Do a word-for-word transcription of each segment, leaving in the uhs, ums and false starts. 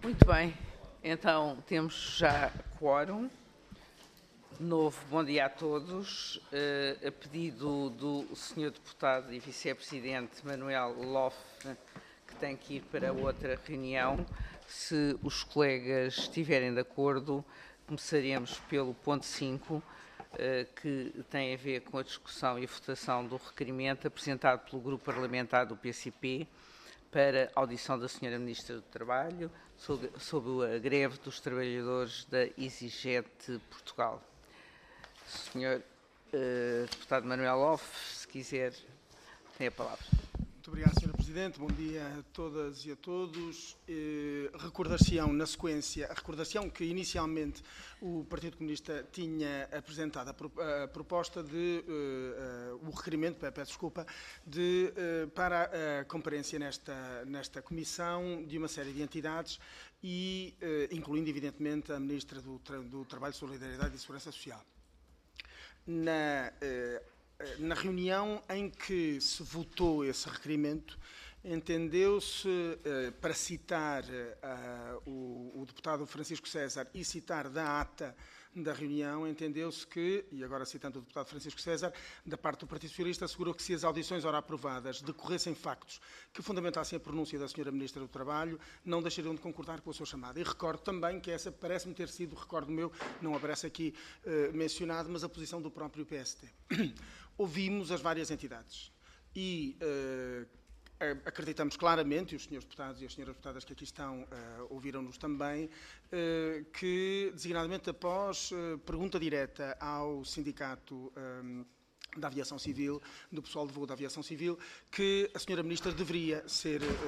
Muito bem, então temos já quórum. Novo, bom dia a todos. Uh, a pedido do senhor Deputado e Vice-Presidente Manuel Loff, que tem que ir para outra reunião, se os colegas estiverem de acordo, começaremos pelo ponto cinco, uh, que tem a ver com a discussão e a votação do requerimento apresentado pelo Grupo Parlamentar do P C P para a audição da senhora Ministra do Trabalho sobre, sobre a greve dos trabalhadores da EasyJet Portugal. Senhor uh, Deputado Manuel Loff, se quiser, tem a palavra. Muito obrigado, senhora Presidente. Bom dia a todas e a todos. Eh, Recordação, na sequência, a recordação que inicialmente o Partido Comunista tinha apresentado a, pro, a proposta de, uh, uh, o requerimento, peço desculpa, de, uh, para a comparência nesta, nesta comissão de uma série de entidades e, uh, incluindo, evidentemente, a Ministra do, Tra do Trabalho, Solidariedade e Segurança Social. Na, na reunião em que se votou esse requerimento, entendeu-se, para citar o, o deputado Francisco César e citar da ata da reunião, entendeu-se que, e agora citando o deputado Francisco César, da parte do Partido Socialista, assegurou que se as audições ora aprovadas decorressem factos que fundamentassem a pronúncia da senhora Ministra do Trabalho, não deixariam de concordar com a sua chamada. E recordo também que essa parece-me ter sido, recordo meu, não aparece aqui uh, mencionado, mas a posição do próprio P S T. Ouvimos as várias entidades e uh, acreditamos claramente, e os senhores deputados e as senhoras deputadas que aqui estão uh, ouviram-nos também, uh, que, designadamente após uh, pergunta direta ao Sindicato um, da Aviação Civil, do pessoal de voo da Aviação Civil, que a senhora Ministra deveria ser uh, uh,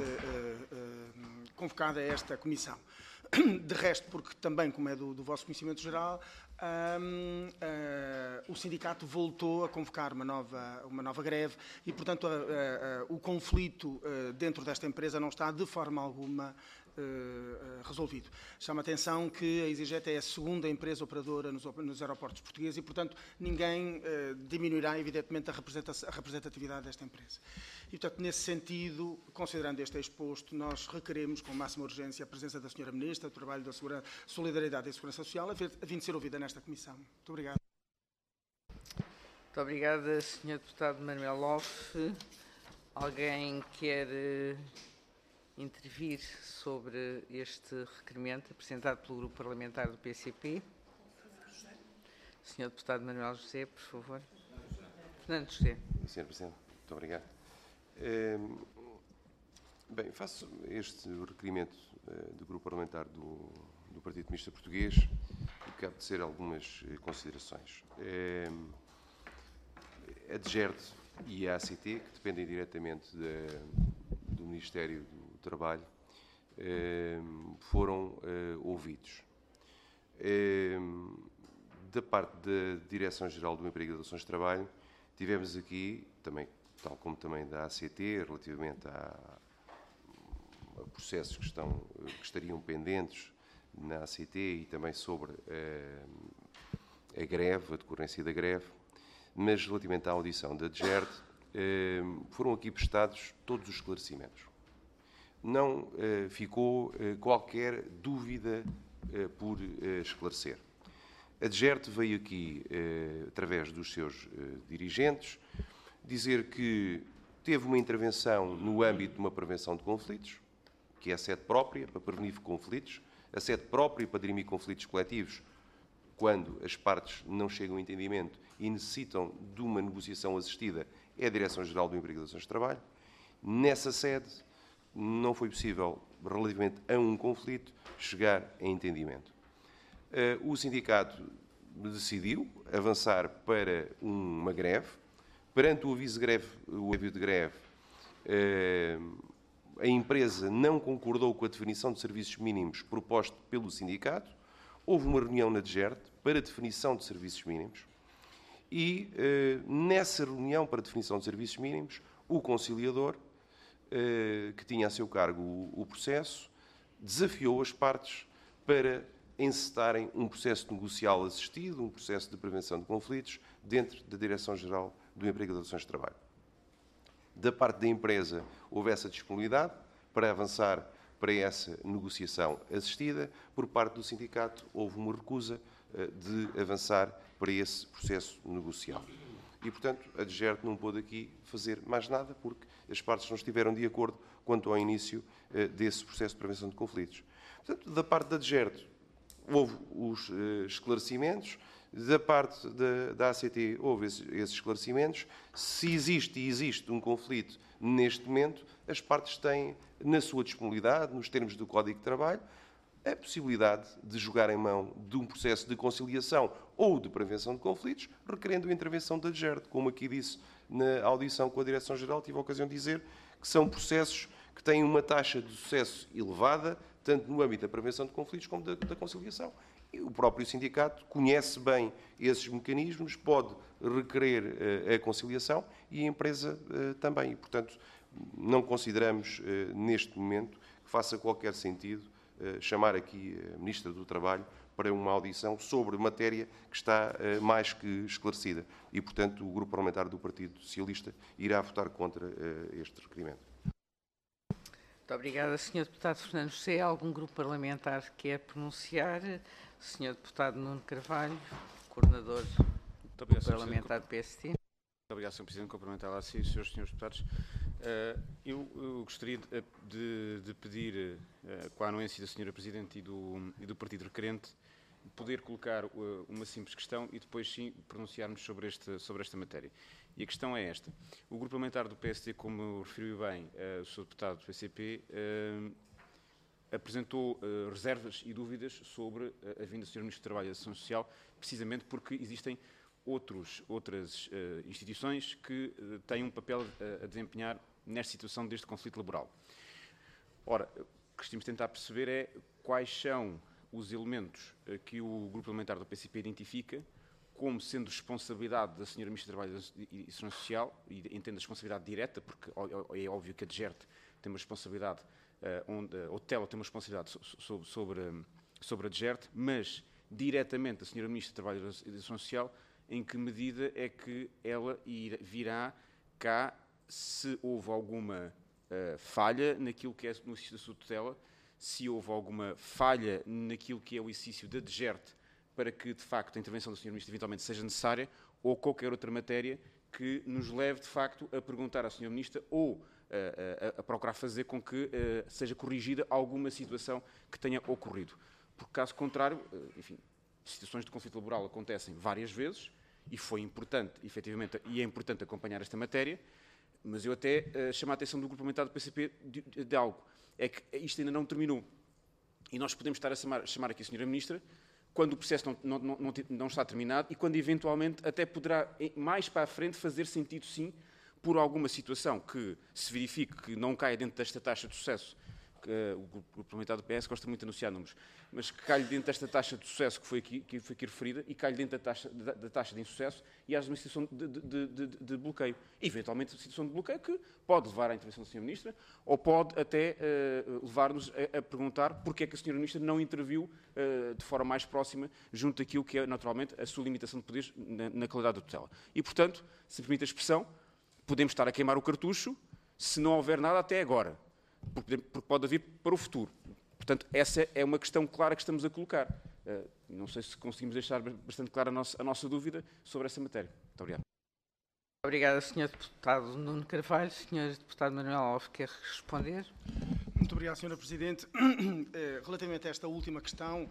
uh, convocada a esta comissão. De resto, porque também, como é do, do vosso conhecimento geral, um, uh, o sindicato voltou a convocar uma nova, uma nova greve e, portanto, uh, uh, o conflito uh, dentro desta empresa não está de forma alguma uh, resolvido. Chama a atenção que a EasyJet é a segunda empresa operadora nos, nos aeroportos portugueses e, portanto, ninguém uh, diminuirá, evidentemente, a, a representatividade desta empresa. E, portanto, nesse sentido, considerando este exposto, nós requeremos com máxima urgência a presença da senhora Ministra do Trabalho, da Solidariedade e Segurança Social, a fim de ser ouvida nesta comissão. Muito obrigado. Muito obrigada, senhor Deputado Manuel Loff. Alguém quer uh, intervir sobre este requerimento apresentado pelo Grupo Parlamentar do P C P? senhor Deputado Manuel José, por favor. Fernando José. senhor Presidente, muito obrigado. Uh, bem, faço este requerimento uh, do Grupo Parlamentar do, do Partido Comunista Português e cabe de ser algumas uh, considerações. Uh, a DGERT e a A C T, que dependem diretamente de, do Ministério do Trabalho, uh, foram uh, ouvidos. Uh, da parte da Direção-Geral do Emprego e das Relações de Trabalho, tivemos aqui, também, tal como também da A C T, relativamente a, a processos que, estão, que estariam pendentes na A C T e também sobre a, a greve, a decorrência da greve, mas relativamente à audição da DGERT, foram aqui prestados todos os esclarecimentos. Não ficou qualquer dúvida por esclarecer. A DGERT veio aqui, através dos seus dirigentes, dizer que teve uma intervenção no âmbito de uma prevenção de conflitos, que é a sede própria para prevenir conflitos, a sede própria para dirimir conflitos coletivos, quando as partes não chegam a entendimento e necessitam de uma negociação assistida, é a Direção-Geral do Emprego e das Relações de Trabalho. Nessa sede, não foi possível, relativamente a um conflito, chegar a entendimento. O sindicato decidiu avançar para uma greve. Perante o aviso de greve, o aviso de greve, a empresa não concordou com a definição de serviços mínimos proposto pelo sindicato. Houve uma reunião na DGERT para a definição de serviços mínimos e, nessa reunião para a definição de serviços mínimos, o conciliador, que tinha a seu cargo o processo, desafiou as partes para encetarem um processo negocial assistido, um processo de prevenção de conflitos, dentro da Direção-Geral do Emprego e das Relações de Trabalho. Da parte da empresa, houve essa disponibilidade para avançar para essa negociação assistida. Por parte do sindicato, houve uma recusa de avançar para esse processo negocial. E, portanto, a DGERT não pôde aqui fazer mais nada, porque as partes não estiveram de acordo quanto ao início desse processo de prevenção de conflitos. Portanto, da parte da DGERT, houve os esclarecimentos. Da parte da, da A C T, houve esses, esses esclarecimentos. Se existe e existe um conflito neste momento, as partes têm, na sua disponibilidade, nos termos do Código de Trabalho, a possibilidade de jogar em mão de um processo de conciliação ou de prevenção de conflitos, requerendo a intervenção da DGERT. Como aqui disse na audição com a Direção-Geral, tive a ocasião de dizer que são processos que têm uma taxa de sucesso elevada, tanto no âmbito da prevenção de conflitos como da, da conciliação. E o próprio sindicato conhece bem esses mecanismos, pode requerer uh, a conciliação e a empresa uh, também. E, portanto, não consideramos uh, neste momento que faça qualquer sentido uh, chamar aqui a Ministra do Trabalho para uma audição sobre matéria que está uh, mais que esclarecida. E, portanto, o Grupo Parlamentar do Partido Socialista irá votar contra uh, este requerimento. Muito obrigada, senhor Deputado Fernando José. Algum grupo parlamentar que quer pronunciar? senhor Deputado Nuno Carvalho, Coordenador do Grupo Parlamentar do P S T. Muito obrigado, senhor Presidente. Cumprimentar lá sim, senhores e senhores deputados. Uh, eu, eu gostaria de, de, de pedir, uh, com a anuência da senhora Presidente e do, e do Partido Requerente, poder colocar uh, uma simples questão e depois sim pronunciarmos sobre, este, sobre esta matéria. E a questão é esta. O Grupo Parlamentar do P S T, como referiu bem uh, o senhor Deputado do P C P, uh, apresentou uh, reservas e dúvidas sobre uh, a vinda do senhor Ministro do Trabalho e da Ação Social, precisamente porque existem outros, outras uh, instituições que uh, têm um papel uh, a desempenhar nesta situação deste conflito laboral. Ora, o que queremos tentar perceber é quais são os elementos uh, que o Grupo Parlamentar do P C P identifica como sendo responsabilidade da senhora Ministra do Trabalho e da Ação Social, e entendo a responsabilidade direta, porque é óbvio que a DGERT tem uma responsabilidade Uh, onde uh, o TELA tem uma responsabilidade so, so, sobre, um, sobre a DGERT, mas diretamente a senhora Ministra do Trabalho e da Ação Social, em que medida é que ela ir, virá cá se houve alguma uh, falha naquilo que é no exercício da sua tutela, se houve alguma falha naquilo que é o exercício da DGERT para que, de facto, a intervenção da senhora Ministra eventualmente seja necessária, ou qualquer outra matéria que nos leve, de facto, a perguntar à senhora Ministra ou A, a, a procurar fazer com que uh, seja corrigida alguma situação que tenha ocorrido. Porque, caso contrário, uh, enfim, situações de conflito laboral acontecem várias vezes e foi importante, efetivamente, e é importante acompanhar esta matéria, mas eu até uh, chamo a atenção do Grupo Parlamentar do P C P de, de, de algo, é que isto ainda não terminou. E nós podemos estar a chamar, chamar aqui a senhora Ministra quando o processo não, não, não, não está terminado e quando, eventualmente, até poderá, mais para a frente, fazer sentido, sim, por alguma situação que se verifique que não caia dentro desta taxa de sucesso, que, uh, o Grupo Parlamentar do P S gosta muito de anunciar números, mas que caia dentro desta taxa de sucesso que foi aqui, que foi aqui referida e caia dentro da taxa, da, da taxa de insucesso e haja uma situação de, de, de, de bloqueio. E, eventualmente, uma situação de bloqueio que pode levar à intervenção da senhora Ministra ou pode até uh, levar-nos a, a perguntar porque é que a senhora Ministra não interviu uh, de forma mais próxima junto daquilo que é, naturalmente, a sua limitação de poderes na, na qualidade da tutela. E, portanto, se me permite a expressão, podemos estar a queimar o cartucho se não houver nada até agora, porque pode haver para o futuro. Portanto, essa é uma questão clara que estamos a colocar. Não sei se conseguimos deixar bastante clara a nossa, a nossa dúvida sobre essa matéria. Muito obrigado. Obrigada, senhor Deputado Nuno Carvalho. senhor Deputado Manuel Alves, quer responder? Muito obrigado, senhora Presidente. Relativamente a esta última questão,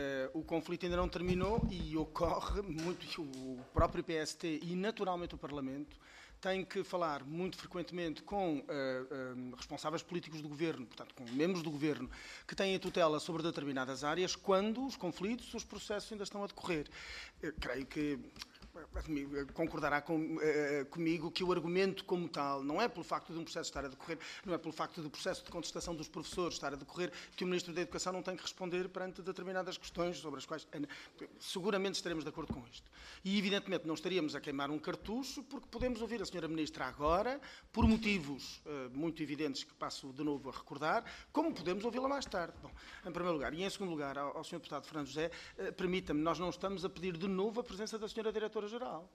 o conflito ainda não terminou e ocorre muito, o próprio P S T e, naturalmente, o Parlamento tem que falar muito frequentemente com uh, uh, responsáveis políticos do Governo, portanto, com membros do Governo, que têm a tutela sobre determinadas áreas, quando os conflitos, os processos ainda estão a decorrer. Eu creio que concordará com, uh, comigo que o argumento como tal não é pelo facto de um processo estar a decorrer, não é pelo facto do processo de contestação dos professores estar a decorrer, que o Ministro da Educação não tem que responder perante determinadas questões sobre as quais uh, seguramente estaremos de acordo com isto. E, evidentemente, não estaríamos a queimar um cartucho, porque podemos ouvir a senhora Ministra agora, por motivos uh, muito evidentes que passo de novo a recordar, como podemos ouvi-la mais tarde. Bom, em primeiro lugar. E, em segundo lugar, ao, ao senhor Deputado Fernando José, uh, permita-me, nós não estamos a pedir de novo a presença da senhora Diretora-Geral.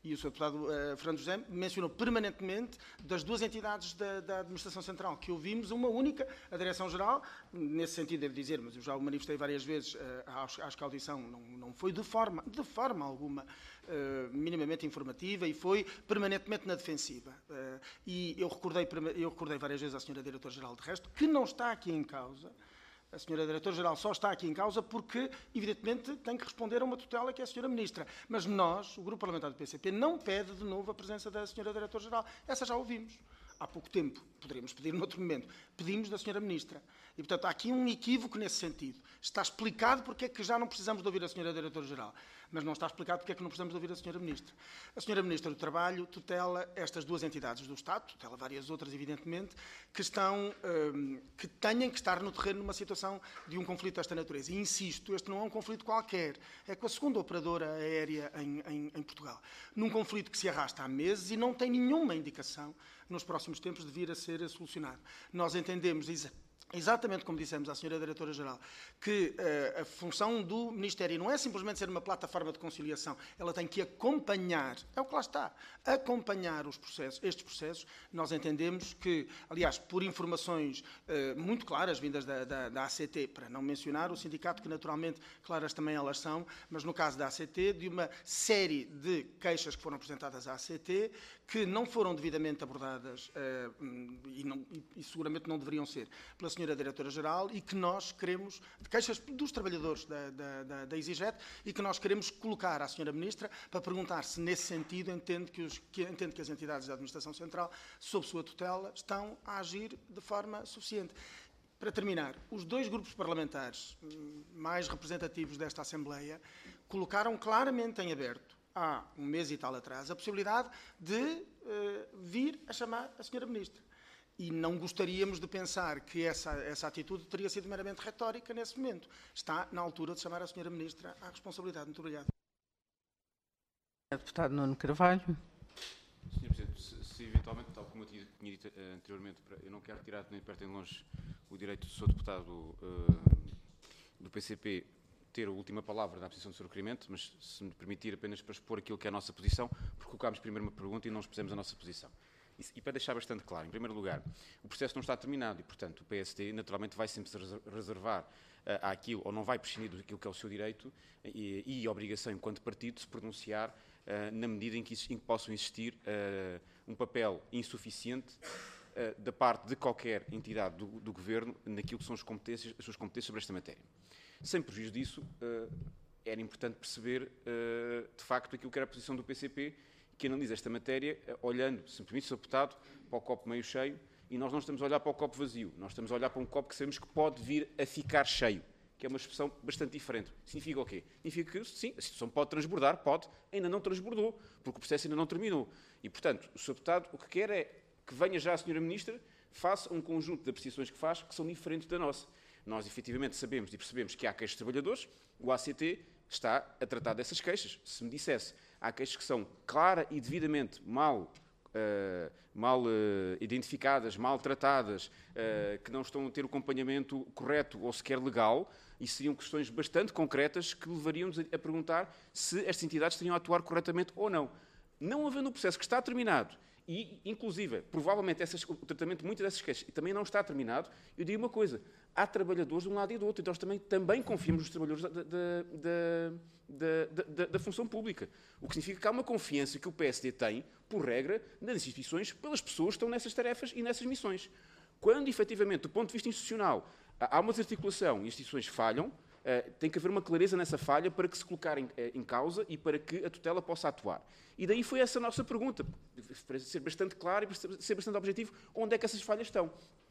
e o senhor Deputado uh, Fernando José mencionou permanentemente das duas entidades da, da Administração Central que ouvimos, uma única, a Direção-Geral, nesse sentido devo dizer, mas eu já o manifestei várias vezes, uh, acho, acho que a audição não, não foi de forma, de forma alguma uh, minimamente informativa e foi permanentemente na defensiva. Uh, e eu recordei, eu recordei várias vezes à senhora Diretora-Geral de resto que não está aqui em causa. A senhora Diretora-Geral só está aqui em causa porque, evidentemente, tem que responder a uma tutela que é a senhora Ministra. Mas nós, o Grupo Parlamentar do P C P, não pede de novo a presença da senhora Diretora-Geral. Essa já ouvimos. Há pouco tempo. Poderíamos pedir noutro momento. Pedimos da senhora Ministra. E, portanto, há aqui um equívoco nesse sentido. Está explicado porque é que já não precisamos de ouvir a senhora Diretora-Geral. Mas não está explicado porque é que não precisamos de ouvir a senhora Ministra. A senhora Ministra do Trabalho tutela estas duas entidades do Estado, tutela várias outras, evidentemente, que, estão, um, que tenham que estar no terreno numa situação de um conflito desta natureza. E insisto, este não é um conflito qualquer. É com a segunda operadora aérea em, em, em Portugal. Num conflito que se arrasta há meses e não tem nenhuma indicação nos próximos tempos de vir a ser solucionado. Nós entendemos exatamente como dissemos à senhora Diretora-Geral, que uh, a função do Ministério não é simplesmente ser uma plataforma de conciliação, ela tem que acompanhar, é o que lá está, acompanhar os processos, estes processos. Nós entendemos que, aliás, por informações uh, muito claras vindas da, da, da A C T, para não mencionar o sindicato, que naturalmente claras também elas são, mas no caso da A C T, de uma série de queixas que foram apresentadas à A C T, que não foram devidamente abordadas uh, e, não, e, e seguramente não deveriam ser pela senhora Diretora-Geral e que nós queremos, de queixas dos trabalhadores da, da, da, da EasyJet, e que nós queremos colocar à senhora Ministra para perguntar se nesse sentido entende que, os, que, entende que as entidades da Administração Central, sob sua tutela, estão a agir de forma suficiente. Para terminar, os dois grupos parlamentares mais representativos desta Assembleia colocaram claramente em aberto, há um mês e tal atrás, a possibilidade de uh, vir a chamar a senhora Ministra. E não gostaríamos de pensar que essa, essa atitude teria sido meramente retórica nesse momento. Está na altura de chamar a senhora Ministra à responsabilidade. Muito obrigado. Deputado Nuno Carvalho. senhor Presidente, se, se eventualmente, tal como eu tinha, tinha dito uh, anteriormente, eu não quero tirar nem de perto nem de longe o direito do senhor Deputado uh, do P C P ter a última palavra na apreciação do seu requerimento, mas se me permitir apenas para expor aquilo que é a nossa posição, porque colocámos primeiro uma pergunta e não expusemos a nossa posição. E, e para deixar bastante claro, em primeiro lugar, o processo não está terminado e, portanto, o P S D naturalmente vai sempre se reservar uh, àquilo, ou não vai prescindir daquilo que é o seu direito e, e a obrigação, enquanto partido, de se pronunciar uh, na medida em que, em que possam existir uh, um papel insuficiente uh, da parte de qualquer entidade do, do Governo naquilo que são as, competências, as suas competências sobre esta matéria. Sem prejuízo disso, uh, era importante perceber, uh, de facto, aquilo que era a posição do P C P, que analisa esta matéria, uh, olhando, se me permite, senhor Deputado, para o copo meio cheio, e nós não estamos a olhar para o copo vazio, nós estamos a olhar para um copo que sabemos que pode vir a ficar cheio, que é uma expressão bastante diferente. Significa o quê? Significa que, sim, a situação pode transbordar, pode, ainda não transbordou, porque o processo ainda não terminou. E, portanto, o senhor Deputado o que quer é que venha já a senhora Ministra, faça um conjunto de apreciações que faz que são diferentes da nossa. Nós, efetivamente, sabemos e percebemos que há queixas de trabalhadores, o A C T está a tratar dessas queixas. Se me dissesse, há queixas que são clara e devidamente mal, uh, mal uh, identificadas, mal tratadas, uh, que não estão a ter o acompanhamento correto ou sequer legal, e seriam questões bastante concretas que levariam-nos a, a perguntar se estas entidades teriam a atuar corretamente ou não. Não havendo o processo que está terminado, e, inclusive, provavelmente essas, o tratamento de muitas dessas queixas também não está terminado, eu digo uma coisa, há trabalhadores de um lado e do outro, então nós também, também confiamos nos trabalhadores da, da, da, da, da, da função pública. O que significa que há uma confiança que o P S D tem, por regra, nas instituições, pelas pessoas que estão nessas tarefas e nessas missões. Quando, efetivamente, do ponto de vista institucional, há uma desarticulação e as instituições falham, Uh, tem que haver uma clareza nessa falha para que se colocar em, em causa e para que a tutela possa atuar. E daí foi essa a nossa pergunta, para ser bastante claro e para ser bastante objetivo, onde é que essas falhas estão.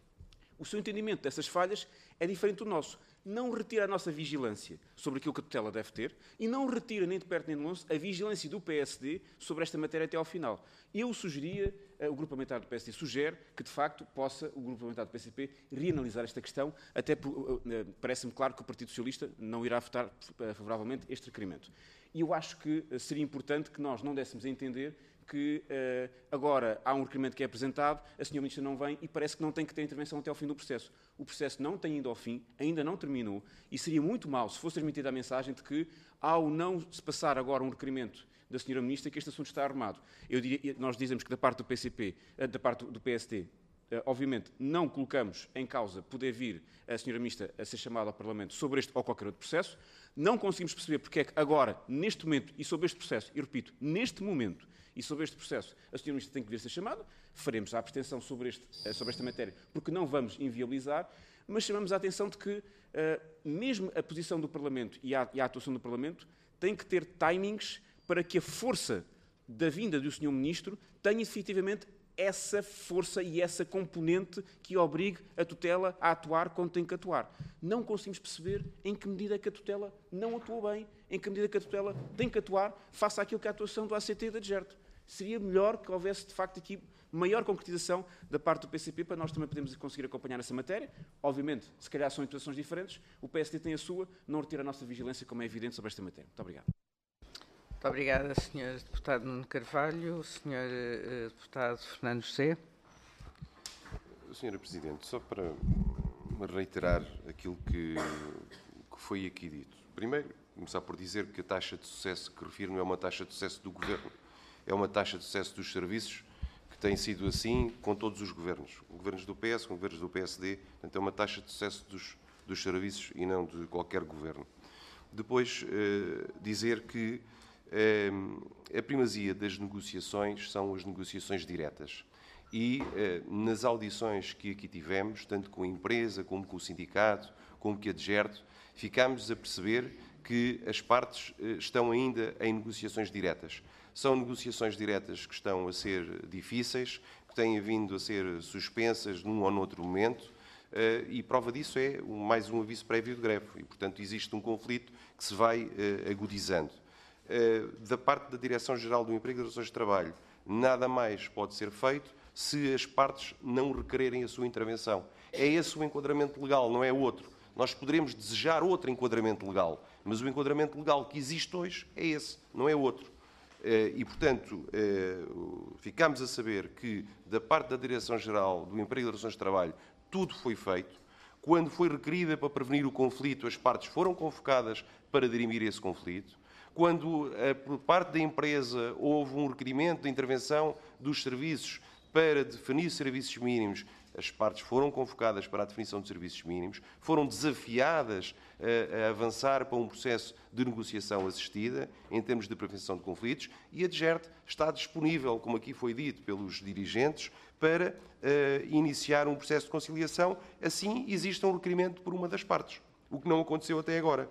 O seu entendimento dessas falhas é diferente do nosso. Não retira a nossa vigilância sobre aquilo que a tutela deve ter e não retira, nem de perto nem de longe, a vigilância do P S D sobre esta matéria até ao final. Eu sugeria, o Grupo Parlamentar do P S D sugere que, de facto, possa o Grupo Parlamentar do P C P reanalisar esta questão, até parece-me claro que o Partido Socialista não irá votar favoravelmente este requerimento. E eu acho que seria importante que nós não dessemos a entender que uh, agora há um requerimento que é apresentado, a senhora Ministra não vem e parece que não tem que ter intervenção até ao fim do processo. O processo não tem ido ao fim, ainda não terminou, e seria muito mau se fosse transmitida a mensagem de que, ao não se passar agora um requerimento da senhora Ministra, que este assunto está arrumado. Eu diria, nós dizemos que da parte do P C P, da parte do P S D, obviamente não colocamos em causa poder vir a senhora Ministra a ser chamada ao Parlamento sobre este ou qualquer outro processo. Não conseguimos perceber porque é que agora, neste momento, e sobre este processo, e repito, neste momento, e sobre este processo, a senhora Ministra tem que vir a ser chamada, faremos a abstenção sobre, este, sobre esta matéria, porque não vamos inviabilizar, mas chamamos a atenção de que, uh, mesmo a posição do Parlamento e a, e a atuação do Parlamento, tem que ter timings para que a força da vinda do senhor Ministro tenha efetivamente essa força e essa componente que obrigue a tutela a atuar quando tem que atuar. Não conseguimos perceber em que medida que a tutela não atuou bem, em que medida que a tutela tem que atuar face àquilo que é a atuação do A C T e da DGERT. Seria melhor que houvesse, de facto, aqui maior concretização da parte do P C P para nós também podermos conseguir acompanhar essa matéria. Obviamente, se calhar são situações diferentes, o P S D tem a sua, não retira a nossa vigilância, como é evidente, sobre esta matéria. Muito obrigado. Muito obrigada, senhor Deputado Nuno Carvalho. senhor uh, Deputado Fernando José. senhora Presidente, só para reiterar aquilo que, que foi aqui dito. Primeiro, começar por dizer que a taxa de sucesso que refiro não é uma taxa de sucesso do Governo, é uma taxa de sucesso dos serviços, que tem sido assim com todos os governos. Governos do P S, governos do P S D, portanto é uma taxa de sucesso dos, dos serviços e não de qualquer governo. Depois, eh, dizer que eh, a primazia das negociações são as negociações diretas. E eh, nas audições que aqui tivemos, tanto com a empresa, como com o sindicato, como com a DGERT, ficámos a perceber que as partes eh, estão ainda em negociações diretas. São negociações diretas que estão a ser difíceis, que têm vindo a ser suspensas num ou noutro momento, eh, e prova disso é mais um aviso prévio de greve. E, portanto, existe um conflito que se vai eh, agudizando. Eh, da parte da Direção-Geral do Emprego e das Relações de Trabalho, nada mais pode ser feito se as partes não requererem a sua intervenção. É esse o enquadramento legal, não é outro. Nós poderemos desejar outro enquadramento legal, mas o enquadramento legal que existe hoje é esse, não é outro. E, portanto, ficámos a saber que, da parte da Direção-Geral do Emprego e das Relações de Trabalho, tudo foi feito. Quando foi requerida para prevenir o conflito, as partes foram convocadas para dirimir esse conflito. Quando, por parte da empresa, houve um requerimento de intervenção dos serviços para definir serviços mínimos, as partes foram convocadas para a definição de serviços mínimos, foram desafiadas a, a avançar para um processo de negociação assistida, em termos de prevenção de conflitos, e a DGERT está disponível, como aqui foi dito pelos dirigentes, para uh, iniciar um processo de conciliação, assim existe um requerimento por uma das partes, o que não aconteceu até agora.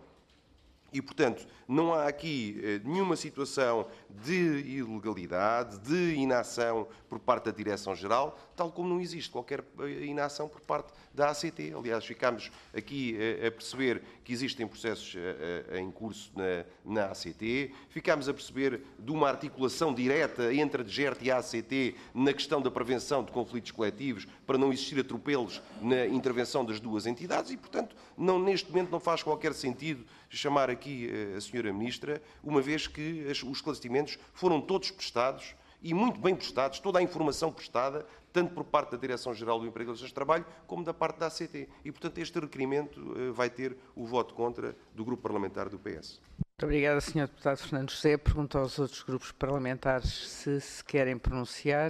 E, portanto, não há aqui eh, nenhuma situação de ilegalidade, de inação por parte da Direção-Geral, tal como não existe qualquer inação por parte da A C T. Aliás, ficámos aqui eh, a perceber que existem processos eh, em curso na, na A C T, ficámos a perceber de uma articulação direta entre a DGERT e a A C T na questão da prevenção de conflitos coletivos, para não existir atropelos na intervenção das duas entidades e, portanto, não, neste momento não faz qualquer sentido chamar aqui a senhora Ministra, uma vez que os esclarecimentos foram todos prestados e muito bem prestados, toda a informação prestada, tanto por parte da Direção-Geral do Emprego e Relações de Trabalho, como da parte da A C T. E, portanto, este requerimento vai ter o voto contra do Grupo Parlamentar do P S. Muito obrigada, senhor Deputado Fernando José. Pergunto aos outros grupos parlamentares se se querem pronunciar.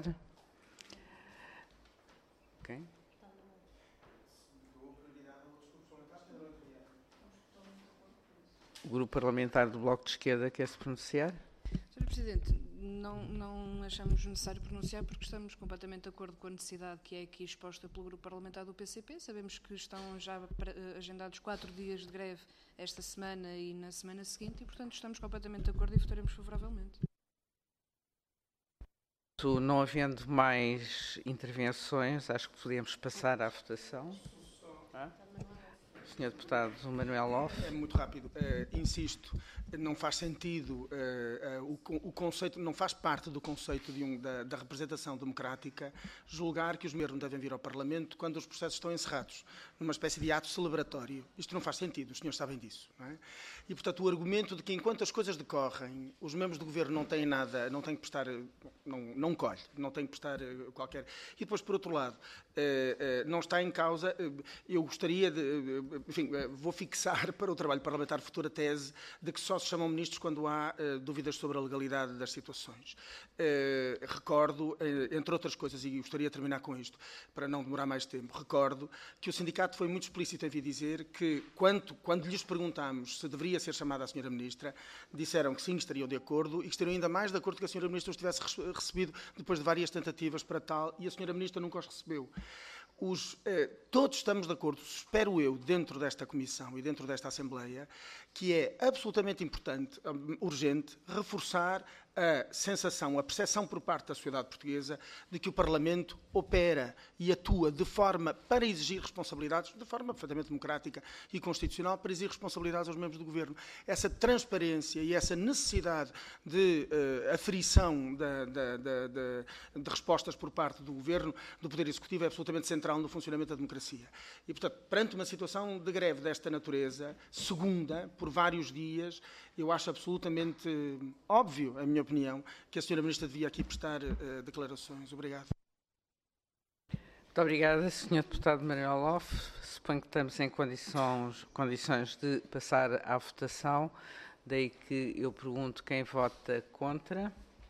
Okay. O Grupo Parlamentar do Bloco de Esquerda quer se pronunciar? senhor Presidente, não, não achamos necessário pronunciar porque estamos completamente de acordo com a necessidade que é aqui exposta pelo Grupo Parlamentar do P C P. Sabemos que estão já agendados quatro dias de greve esta semana e na semana seguinte e, portanto, estamos completamente de acordo e votaremos favoravelmente. Não havendo mais intervenções, acho que podemos passar à votação. Ah? senhor Deputado Manuel Loff. É muito rápido. Uh, insisto, não faz sentido, uh, uh, o, o conceito, não faz parte do conceito de um, da, da representação democrática julgar que os governos devem vir ao Parlamento quando os processos estão encerrados, numa espécie de ato celebratório. Isto não faz sentido, os senhores sabem disso, não é? E, portanto, o argumento de que enquanto as coisas decorrem, os membros do governo não têm nada, não têm que prestar, não, não colhe, não têm que prestar qualquer... E depois, por outro lado, uh, uh, não está em causa, uh, eu gostaria de, uh, enfim, uh, vou fixar para o trabalho parlamentar futuro a tese de que só se chamam ministros quando há uh, dúvidas sobre a legalidade das situações. Uh, recordo, uh, entre outras coisas, e gostaria de terminar com isto, para não demorar mais tempo, recordo que o sindicato foi muito explícito em vir dizer que, quando, quando lhes perguntámos se deveria ser chamada a senhora Ministra, disseram que sim, estariam de acordo e que estariam ainda mais de acordo que a senhora Ministra os tivesse recebido depois de várias tentativas para tal, e a senhora Ministra nunca os recebeu. Os, eh, todos estamos de acordo, espero eu, dentro desta Comissão e dentro desta Assembleia, que é absolutamente importante, urgente, reforçar a sensação, a percepção por parte da sociedade portuguesa de que o Parlamento opera e atua de forma para exigir responsabilidades, de forma perfeitamente democrática e constitucional, para exigir responsabilidades aos membros do Governo. Essa transparência e essa necessidade de uh, aferição de, de, de, de, de respostas por parte do Governo, do Poder Executivo, é absolutamente central no funcionamento da democracia. E, portanto, perante uma situação de greve desta natureza, segunda, por vários dias, eu acho absolutamente óbvio, a minha opinião, que a senhora Ministra devia aqui prestar uh, declarações. Obrigado. Muito obrigada, senhor Deputado Manuel Loff. Suponho que estamos em condições, condições de passar à votação, daí que eu pergunto quem vota contra.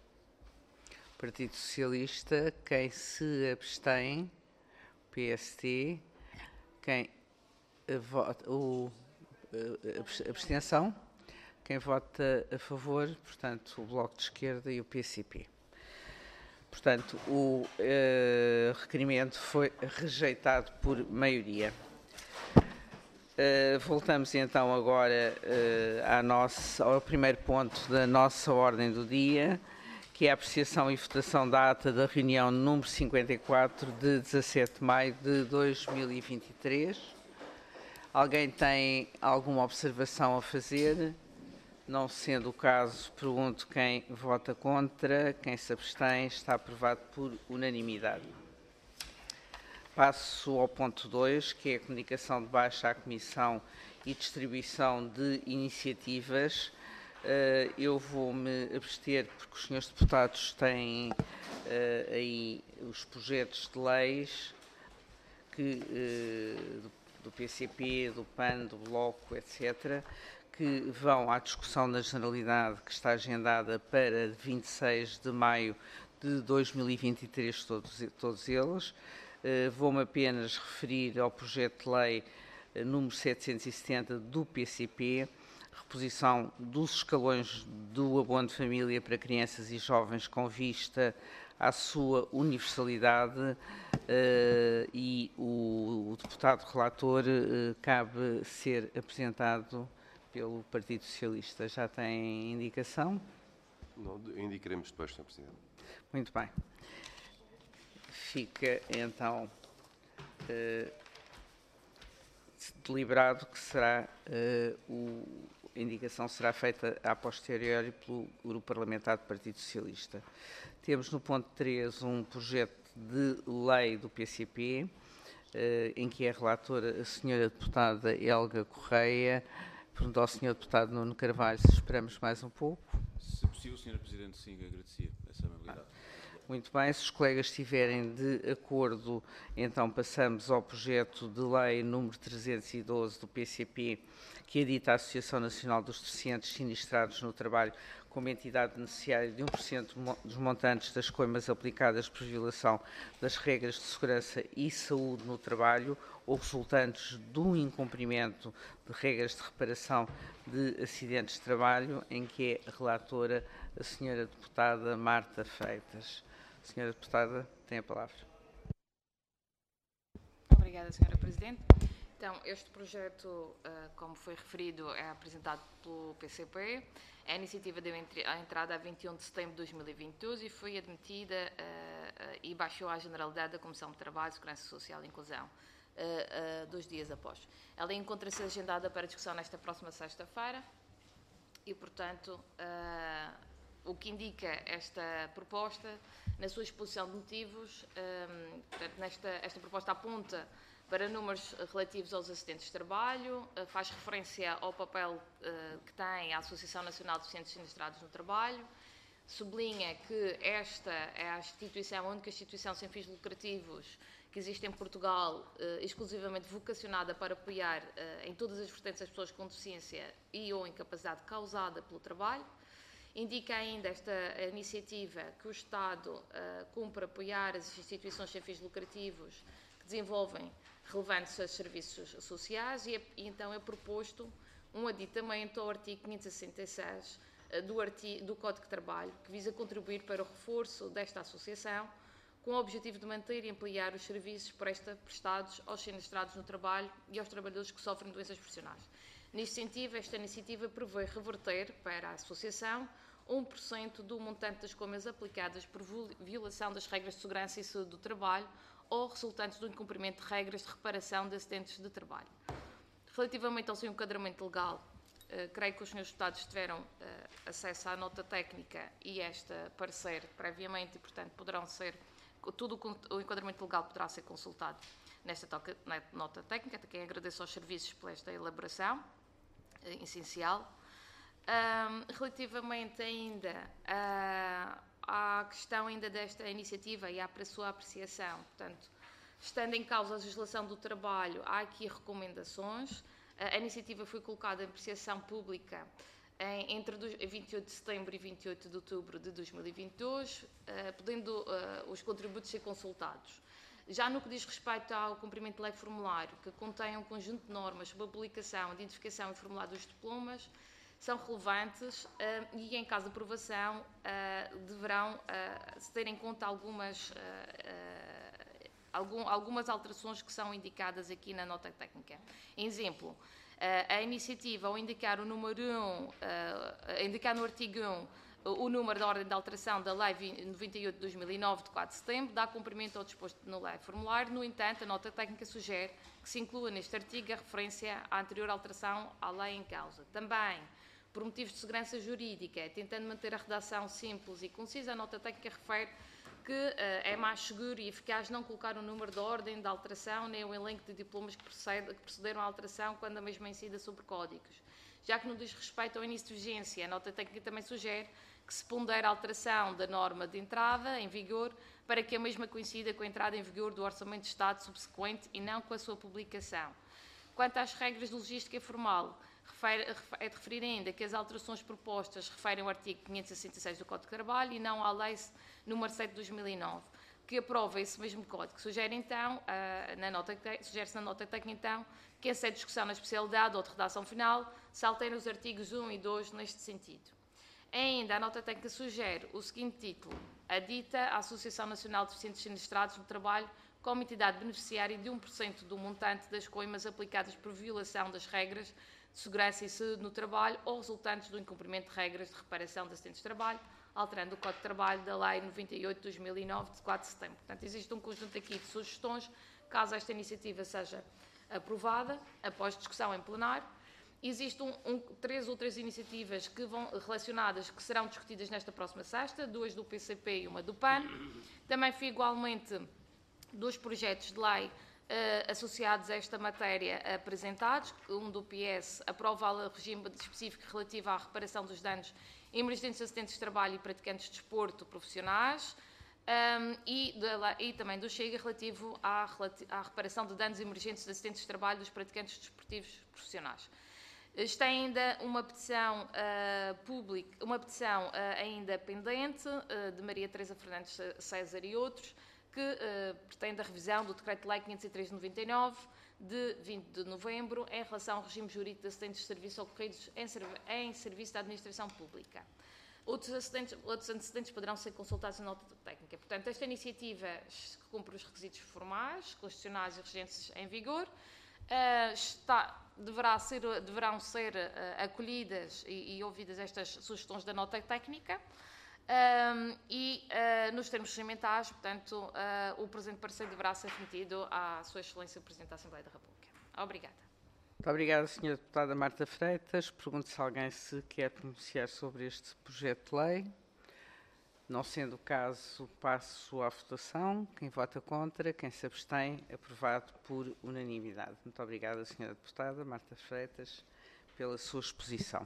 Partido Socialista, quem se abstém, P S T, quem vota, o, a abstenção, quem vota a favor, portanto, o Bloco de Esquerda e o P C P. Portanto, o uh, requerimento foi rejeitado por maioria. Uh, voltamos então agora uh, à nossa, ao primeiro ponto da nossa ordem do dia, que é a apreciação e votação da ata da reunião número cinquenta e quatro de dezassete de maio de dois mil e vinte e três. Alguém tem alguma observação a fazer? Não sendo o caso, pergunto quem vota contra, quem se abstém, está aprovado por unanimidade. Passo ao ponto dois, que é a comunicação de baixa à Comissão e distribuição de iniciativas. Eu vou-me abster porque os senhores deputados têm aí os projetos de leis que, do P C P, do P A N, do Bloco, etcétera, que vão à discussão na Generalidade, que está agendada para vinte e seis de maio de dois mil e vinte e três, todos, todos eles. Uh, Vou-me apenas referir ao projeto de lei uh, número setecentos e setenta do P C P, reposição dos escalões do abono de família para crianças e jovens com vista à sua universalidade, uh, e o, o deputado relator uh, cabe ser apresentado pelo Partido Socialista. Já tem indicação? Não, indicaremos depois, senhor Presidente. Muito bem. Fica, então, eh, deliberado que será, eh, o, a indicação será feita a posteriori pelo Grupo Parlamentar do Partido Socialista. Temos no ponto três um projeto de lei do P C P, eh, em que é relatora a senhora deputada Helga Correia. Pergunto ao senhor Deputado Nuno Carvalho se esperamos mais um pouco. Se possível, senhora Presidente, sim, agradecia essa amabilidade. Muito bem, se os colegas estiverem de acordo, então passamos ao projeto de lei número trezentos e doze do P C P, que edita a Associação Nacional dos Deficientes Sinistrados no Trabalho como entidade beneficiária de um por cento dos montantes das coimas aplicadas por violação das regras de segurança e saúde no trabalho ou resultantes do incumprimento de regras de reparação de acidentes de trabalho, em que é relatora a senhora deputada Marta Freitas. Senhora deputada, tem a palavra. Obrigada, senhora Presidente. Então, este projeto, como foi referido, é apresentado pelo P C P. A iniciativa deu a entrada a vinte e um de setembro de dois mil e vinte e dois e foi admitida uh, uh, e baixou à Generalidade da Comissão de Trabalho, Segurança Social e Inclusão. uh, dois dias após. Ela encontra-se agendada para discussão nesta próxima sexta-feira e, portanto, uh, o que indica esta proposta, na sua exposição de motivos, um, portanto, nesta, esta proposta aponta para números relativos aos acidentes de trabalho, uh, faz referência ao papel uh, que tem a Associação Nacional de Deficientes Sinistrados no Trabalho, sublinha que esta é a instituição, a única instituição sem fins lucrativos que existe em Portugal, eh, exclusivamente vocacionada para apoiar eh, em todas as vertentes as pessoas com deficiência e ou incapacidade causada pelo trabalho. Indica ainda esta iniciativa que o Estado eh, cumpre apoiar as instituições sem fins lucrativos que desenvolvem relevantes serviços sociais e, é, e então é proposto um aditamento ao artigo quinhentos e sessenta e seis do, artigo, do Código de Trabalho, que visa contribuir para o reforço desta associação, com o objetivo de manter e ampliar os serviços prestados aos sinistrados no trabalho e aos trabalhadores que sofrem doenças profissionais. Neste sentido, esta iniciativa prevê reverter para a associação um por cento do montante das coimas aplicadas por violação das regras de segurança e saúde do trabalho ou resultantes do incumprimento de regras de reparação de acidentes de trabalho. Relativamente ao seu enquadramento legal, Uh, creio que os senhores deputados tiveram uh, acesso à nota técnica e esta parecer previamente e, portanto, poderão ser, tudo o enquadramento legal poderá ser consultado nesta toca, nota técnica, a quem agradeço aos serviços por esta elaboração, uh, essencial. Um, relativamente ainda uh, à questão ainda desta iniciativa e à sua apreciação, portanto, estando em causa a legislação do trabalho, há aqui recomendações. A iniciativa foi colocada em apreciação pública em, entre vinte e oito de setembro e vinte e oito de outubro de dois mil e vinte e dois, uh, podendo uh, os contributos ser consultados. Já no que diz respeito ao cumprimento de lei formulário, que contém um conjunto de normas sobre a publicação, identificação e formulário dos diplomas, são relevantes uh, e, em caso de aprovação, uh, deverão uh, ter em conta algumas... Uh, uh, Algum, algumas alterações que são indicadas aqui na nota técnica. Em exemplo, a iniciativa, ao indicar o número um, a indicar no artigo um o número da ordem de alteração da Lei noventa e oito de dois mil e nove, de quatro de setembro, dá cumprimento ao disposto no lei formulário. No entanto, a nota técnica sugere que se inclua neste artigo a referência à anterior alteração à lei em causa. Também, por motivos de segurança jurídica, tentando manter a redação simples e concisa, a nota técnica refere que uh, é mais seguro e eficaz não colocar o número de ordem de alteração nem o elenco de diplomas que, procede, que procederam à alteração quando a mesma incida sobre códigos. Já que no diz respeito ao início de vigência, a nota técnica também sugere que se pondere a alteração da norma de entrada em vigor para que a mesma coincida com a entrada em vigor do Orçamento de Estado subsequente e não com a sua publicação. Quanto às regras de logística formal, é de referir ainda que as alterações propostas referem ao artigo quinhentos e sessenta e seis do Código de Trabalho e não à Lei número sete de dois mil e nove, que aprova esse mesmo Código. Sugere então, na nota, sugere-se na nota técnica então, que em sede de discussão na especialidade ou de redação final, se alterem os artigos um e dois neste sentido. Ainda, a nota técnica sugere o seguinte título: a dita Associação Nacional de Deficientes Sinistrados no Trabalho como entidade beneficiária de um por cento do montante das coimas aplicadas por violação das regras de segurança e saúde no trabalho ou resultantes do incumprimento de regras de reparação de acidentes de trabalho, alterando o Código de Trabalho da Lei noventa e oito de dois mil e nove, de quatro de setembro. Portanto, existe um conjunto aqui de sugestões, caso esta iniciativa seja aprovada, após discussão em plenário. Existem um, um, três outras iniciativas que vão relacionadas, que serão discutidas nesta próxima sexta, duas do P C P e uma do P A N. Também foi igualmente dois projetos de lei Uh, associados a esta matéria apresentados. Um do P S aprova o regime específico relativo à reparação dos danos emergentes de acidentes de trabalho e praticantes de desporto profissionais, um, e, de, e também do Chega relativo à, à reparação de danos emergentes de acidentes de trabalho dos praticantes desportivos profissionais. Está ainda uma petição uh, pública, uma petição uh, ainda pendente uh, de Maria Teresa Fernandes César e outros, que uh, pretende a revisão do Decreto-Lei quinhentos e três de noventa e nove, de vinte de novembro, em relação ao regime jurídico de acidentes de serviço ocorridos em, servi em serviço da administração pública. Outros, acidentes, outros antecedentes poderão ser consultados na nota técnica. Portanto, esta iniciativa cumpre os requisitos formais, constitucionais e regentes em vigor, uh, está, deverá ser, deverão ser uh, acolhidas e, e ouvidas estas sugestões da nota técnica. Um, e, uh, nos termos regimentais, portanto, uh, o presente parecer deverá ser remetido à Sua Excelência o Presidente da Assembleia da República. Obrigada. Muito obrigada, senhora Deputada Marta Freitas. Pergunto se alguém se quer pronunciar sobre este projeto de lei. Não sendo o caso, passo à votação. Quem vota contra, quem se abstém, aprovado por unanimidade. Muito obrigada, senhora Deputada Marta Freitas, pela sua exposição.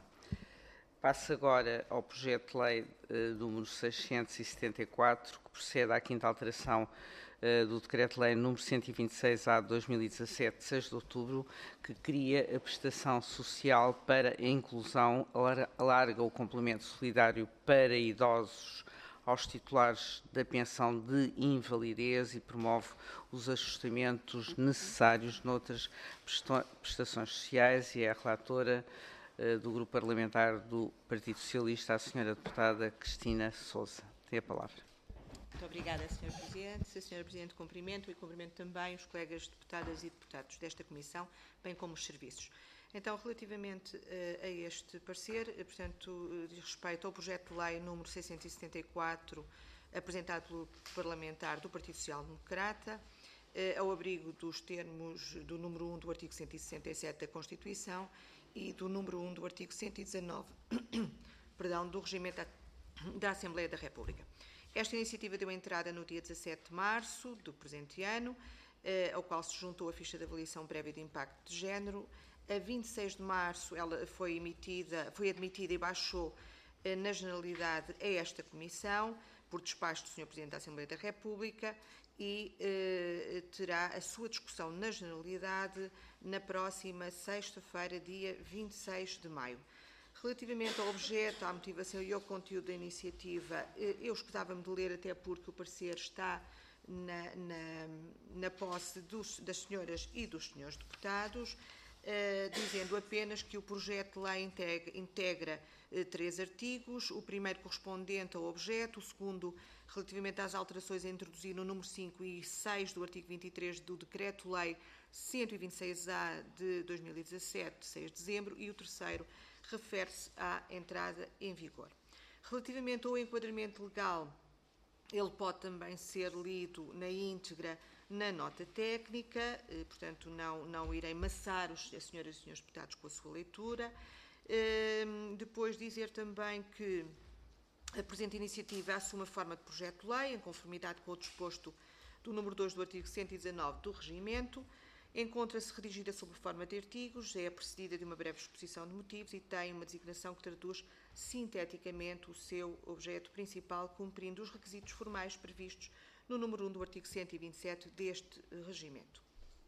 Passo agora ao projeto de lei uh, número seiscentos e setenta e quatro, que procede à quinta alteração uh, do Decreto-Lei número cento e vinte e seis A de dois mil e dezassete, de seis de outubro, que cria a prestação social para a inclusão, alarga o complemento solidário para idosos aos titulares da pensão de invalidez e promove os ajustamentos necessários noutras prestações sociais, e é a relatora do Grupo Parlamentar do Partido Socialista, a senhora Deputada Cristina Sousa. Tem a palavra. Muito obrigada, senhor Presidente. senhora Presidente, cumprimento e cumprimento também os colegas deputadas e deputados desta Comissão, bem como os serviços. Então, relativamente uh, a este parecer, uh, portanto, uh, diz respeito ao projeto de lei número seiscentos e setenta e quatro, apresentado pelo parlamentar do Partido Social Democrata, uh, ao abrigo dos termos do número um do artigo cento e sessenta e sete da Constituição e do número um do artigo cento e dezanove, perdão, do regimento da, da Assembleia da República. Esta iniciativa deu entrada no dia dezassete de março do presente ano, eh, ao qual se juntou a ficha de avaliação prévia de impacto de género. A vinte e seis de março ela foi emitida, foi admitida e baixou eh, na generalidade a esta Comissão, por despacho do senhor Presidente da Assembleia da República, e eh, terá a sua discussão na generalidade na próxima sexta-feira, dia vinte e seis de maio. Relativamente ao objeto, à motivação e ao conteúdo da iniciativa, eh, eu escusava-me de ler, até porque o parecer está na, na, na posse dos, das senhoras e dos senhores deputados, eh, dizendo apenas que o projeto de lei integra, integra eh, três artigos, o primeiro correspondente ao objeto, o segundo relativamente às alterações a introduzir no número cinco e seis do artigo vinte e três do Decreto-Lei cento e vinte e seis A de dois mil e dezassete, de seis de dezembro, e o terceiro refere-se à entrada em vigor. Relativamente ao enquadramento legal, ele pode também ser lido na íntegra na nota técnica, portanto não, não irei maçar os, as senhoras e os senhores deputados com a sua leitura. Depois dizer também que a presente iniciativa assume a forma de projeto de lei, em conformidade com o disposto do número dois do artigo cento e dezanove do Regimento. Encontra-se redigida sob forma de artigos, é precedida de uma breve exposição de motivos e tem uma designação que traduz sinteticamente o seu objeto principal, cumprindo os requisitos formais previstos no número um do artigo cento e vinte e sete deste Regimento.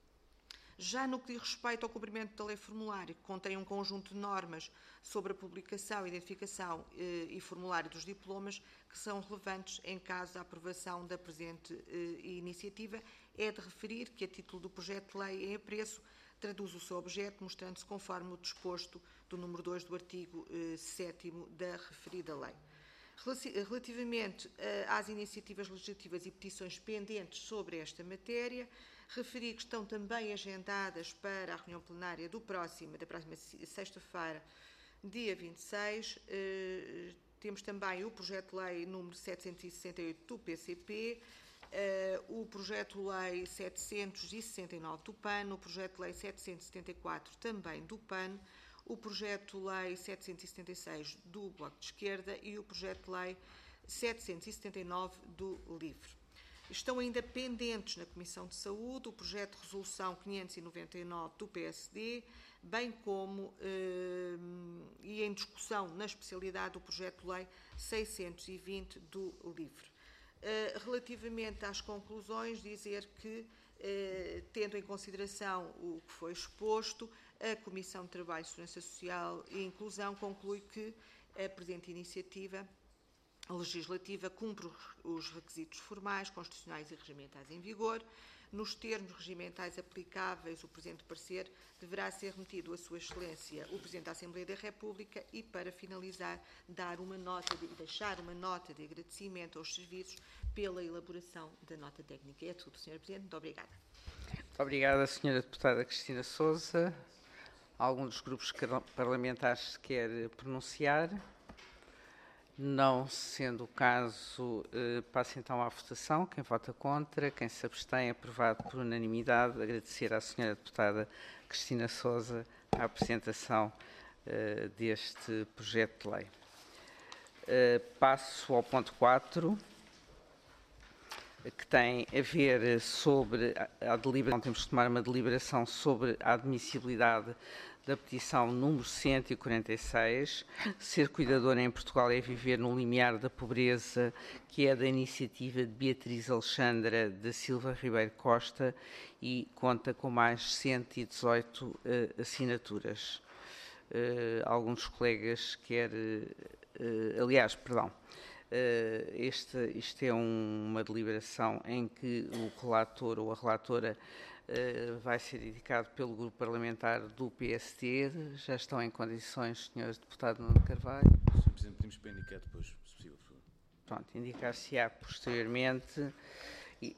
Já no que diz respeito ao cumprimento da lei formulário, que contém um conjunto de normas sobre a publicação, identificação eh, e formulário dos diplomas que são relevantes em caso da aprovação da presente eh, iniciativa, é de referir que, a título do projeto de lei em apreço, traduz o seu objeto, mostrando-se conforme o disposto do número dois do artigo eh, sétimo da referida lei. Relativamente eh, às iniciativas legislativas e petições pendentes sobre esta matéria, referi que estão também agendadas para a reunião plenária do próximo, da próxima sexta-feira, dia vinte e seis. Eh, temos também o projeto de lei número setecentos e sessenta e oito do P C P, eh, o projeto de lei setecentos e sessenta e nove do P A N, o projeto de lei setecentos e setenta e quatro também do P A N, o projeto de lei setecentos e setenta e seis do Bloco de Esquerda e o projeto de lei setecentos e setenta e nove do LIVRE. Estão ainda pendentes na Comissão de Saúde o projeto de resolução quinhentos e noventa e nove do P S D, bem como eh, e em discussão na especialidade o projeto de lei seiscentos e vinte do LIVRE. Eh, relativamente às conclusões, dizer que, eh, tendo em consideração o que foi exposto, a Comissão de Trabalho, Segurança Social e Inclusão conclui que a presente iniciativa legislativa cumpre os requisitos formais, constitucionais e regimentais em vigor. Nos termos regimentais aplicáveis, o presente parecer deverá ser remetido a Sua Excelência, o Presidente da Assembleia da República, e, para finalizar, dar uma nota de, deixar uma nota de agradecimento aos serviços pela elaboração da nota técnica. É tudo, senhor Presidente. Muito obrigada. Muito obrigada, senhora Deputada Cristina Sousa. Algum dos grupos parlamentares se quer pronunciar? Não sendo o caso, eh, passo então à votação. Quem vota contra, quem se abstém, aprovado por unanimidade. Agradecer à senhora deputada Cristina Sousa a apresentação eh, deste projeto de lei. Eh, passo ao ponto quatro, que tem a ver sobre a, a deliberação, temos de tomar uma deliberação sobre a admissibilidade da petição número cento e quarenta e seis, ser cuidadora em Portugal é viver no limiar da pobreza, que é da iniciativa de Beatriz Alexandra da Silva Ribeiro Costa e conta com mais cento e dezoito uh, assinaturas. Uh, alguns colegas quer, uh, aliás, perdão, uh, este, isto é um, uma deliberação em que o relator ou a relatora uh, vai ser indicado pelo grupo parlamentar do P S T. Já estão em condições, senhor Deputado Nuno Carvalho? senhor Presidente, pedimos para indicar depois, se possível, por favor. Pronto, indicar-se-á posteriormente. E,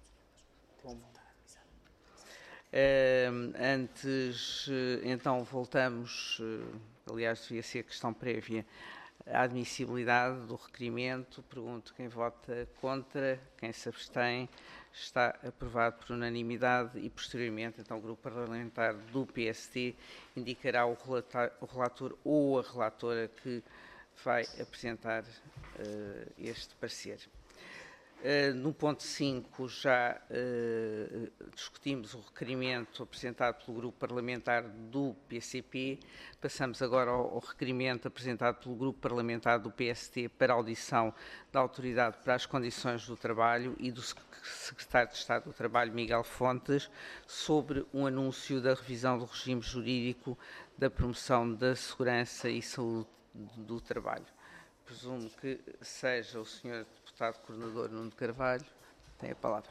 Uh, antes, uh, então, voltamos, uh, aliás, devia ser questão prévia, à admissibilidade do requerimento. Pergunto quem vota contra, quem se abstém. Está aprovado por unanimidade e, posteriormente, então, o grupo parlamentar do P S T indicará o relator, o relator ou a relatora que vai apresentar uh, este parecer. Uh, no ponto cinco, já uh, discutimos o requerimento apresentado pelo grupo parlamentar do P C P. Passamos agora ao, ao requerimento apresentado pelo grupo parlamentar do P S T para audição da Autoridade para as Condições do Trabalho e do secretário de Estado do Trabalho, Miguel Fontes, sobre um anúncio da revisão do regime jurídico da promoção da segurança e saúde do trabalho. Presumo que seja o senhor Deputado Coordenador Nuno Carvalho. Tem a palavra.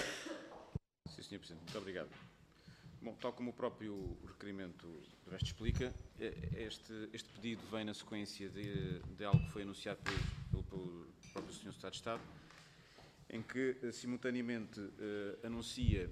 Sim, senhor Presidente, muito obrigado. Bom, tal como o próprio requerimento de resto explica, este, este pedido vem na sequência de, de algo que foi anunciado pelo, pelo próprio senhor Secretário de Estado, em que simultaneamente eh, anuncia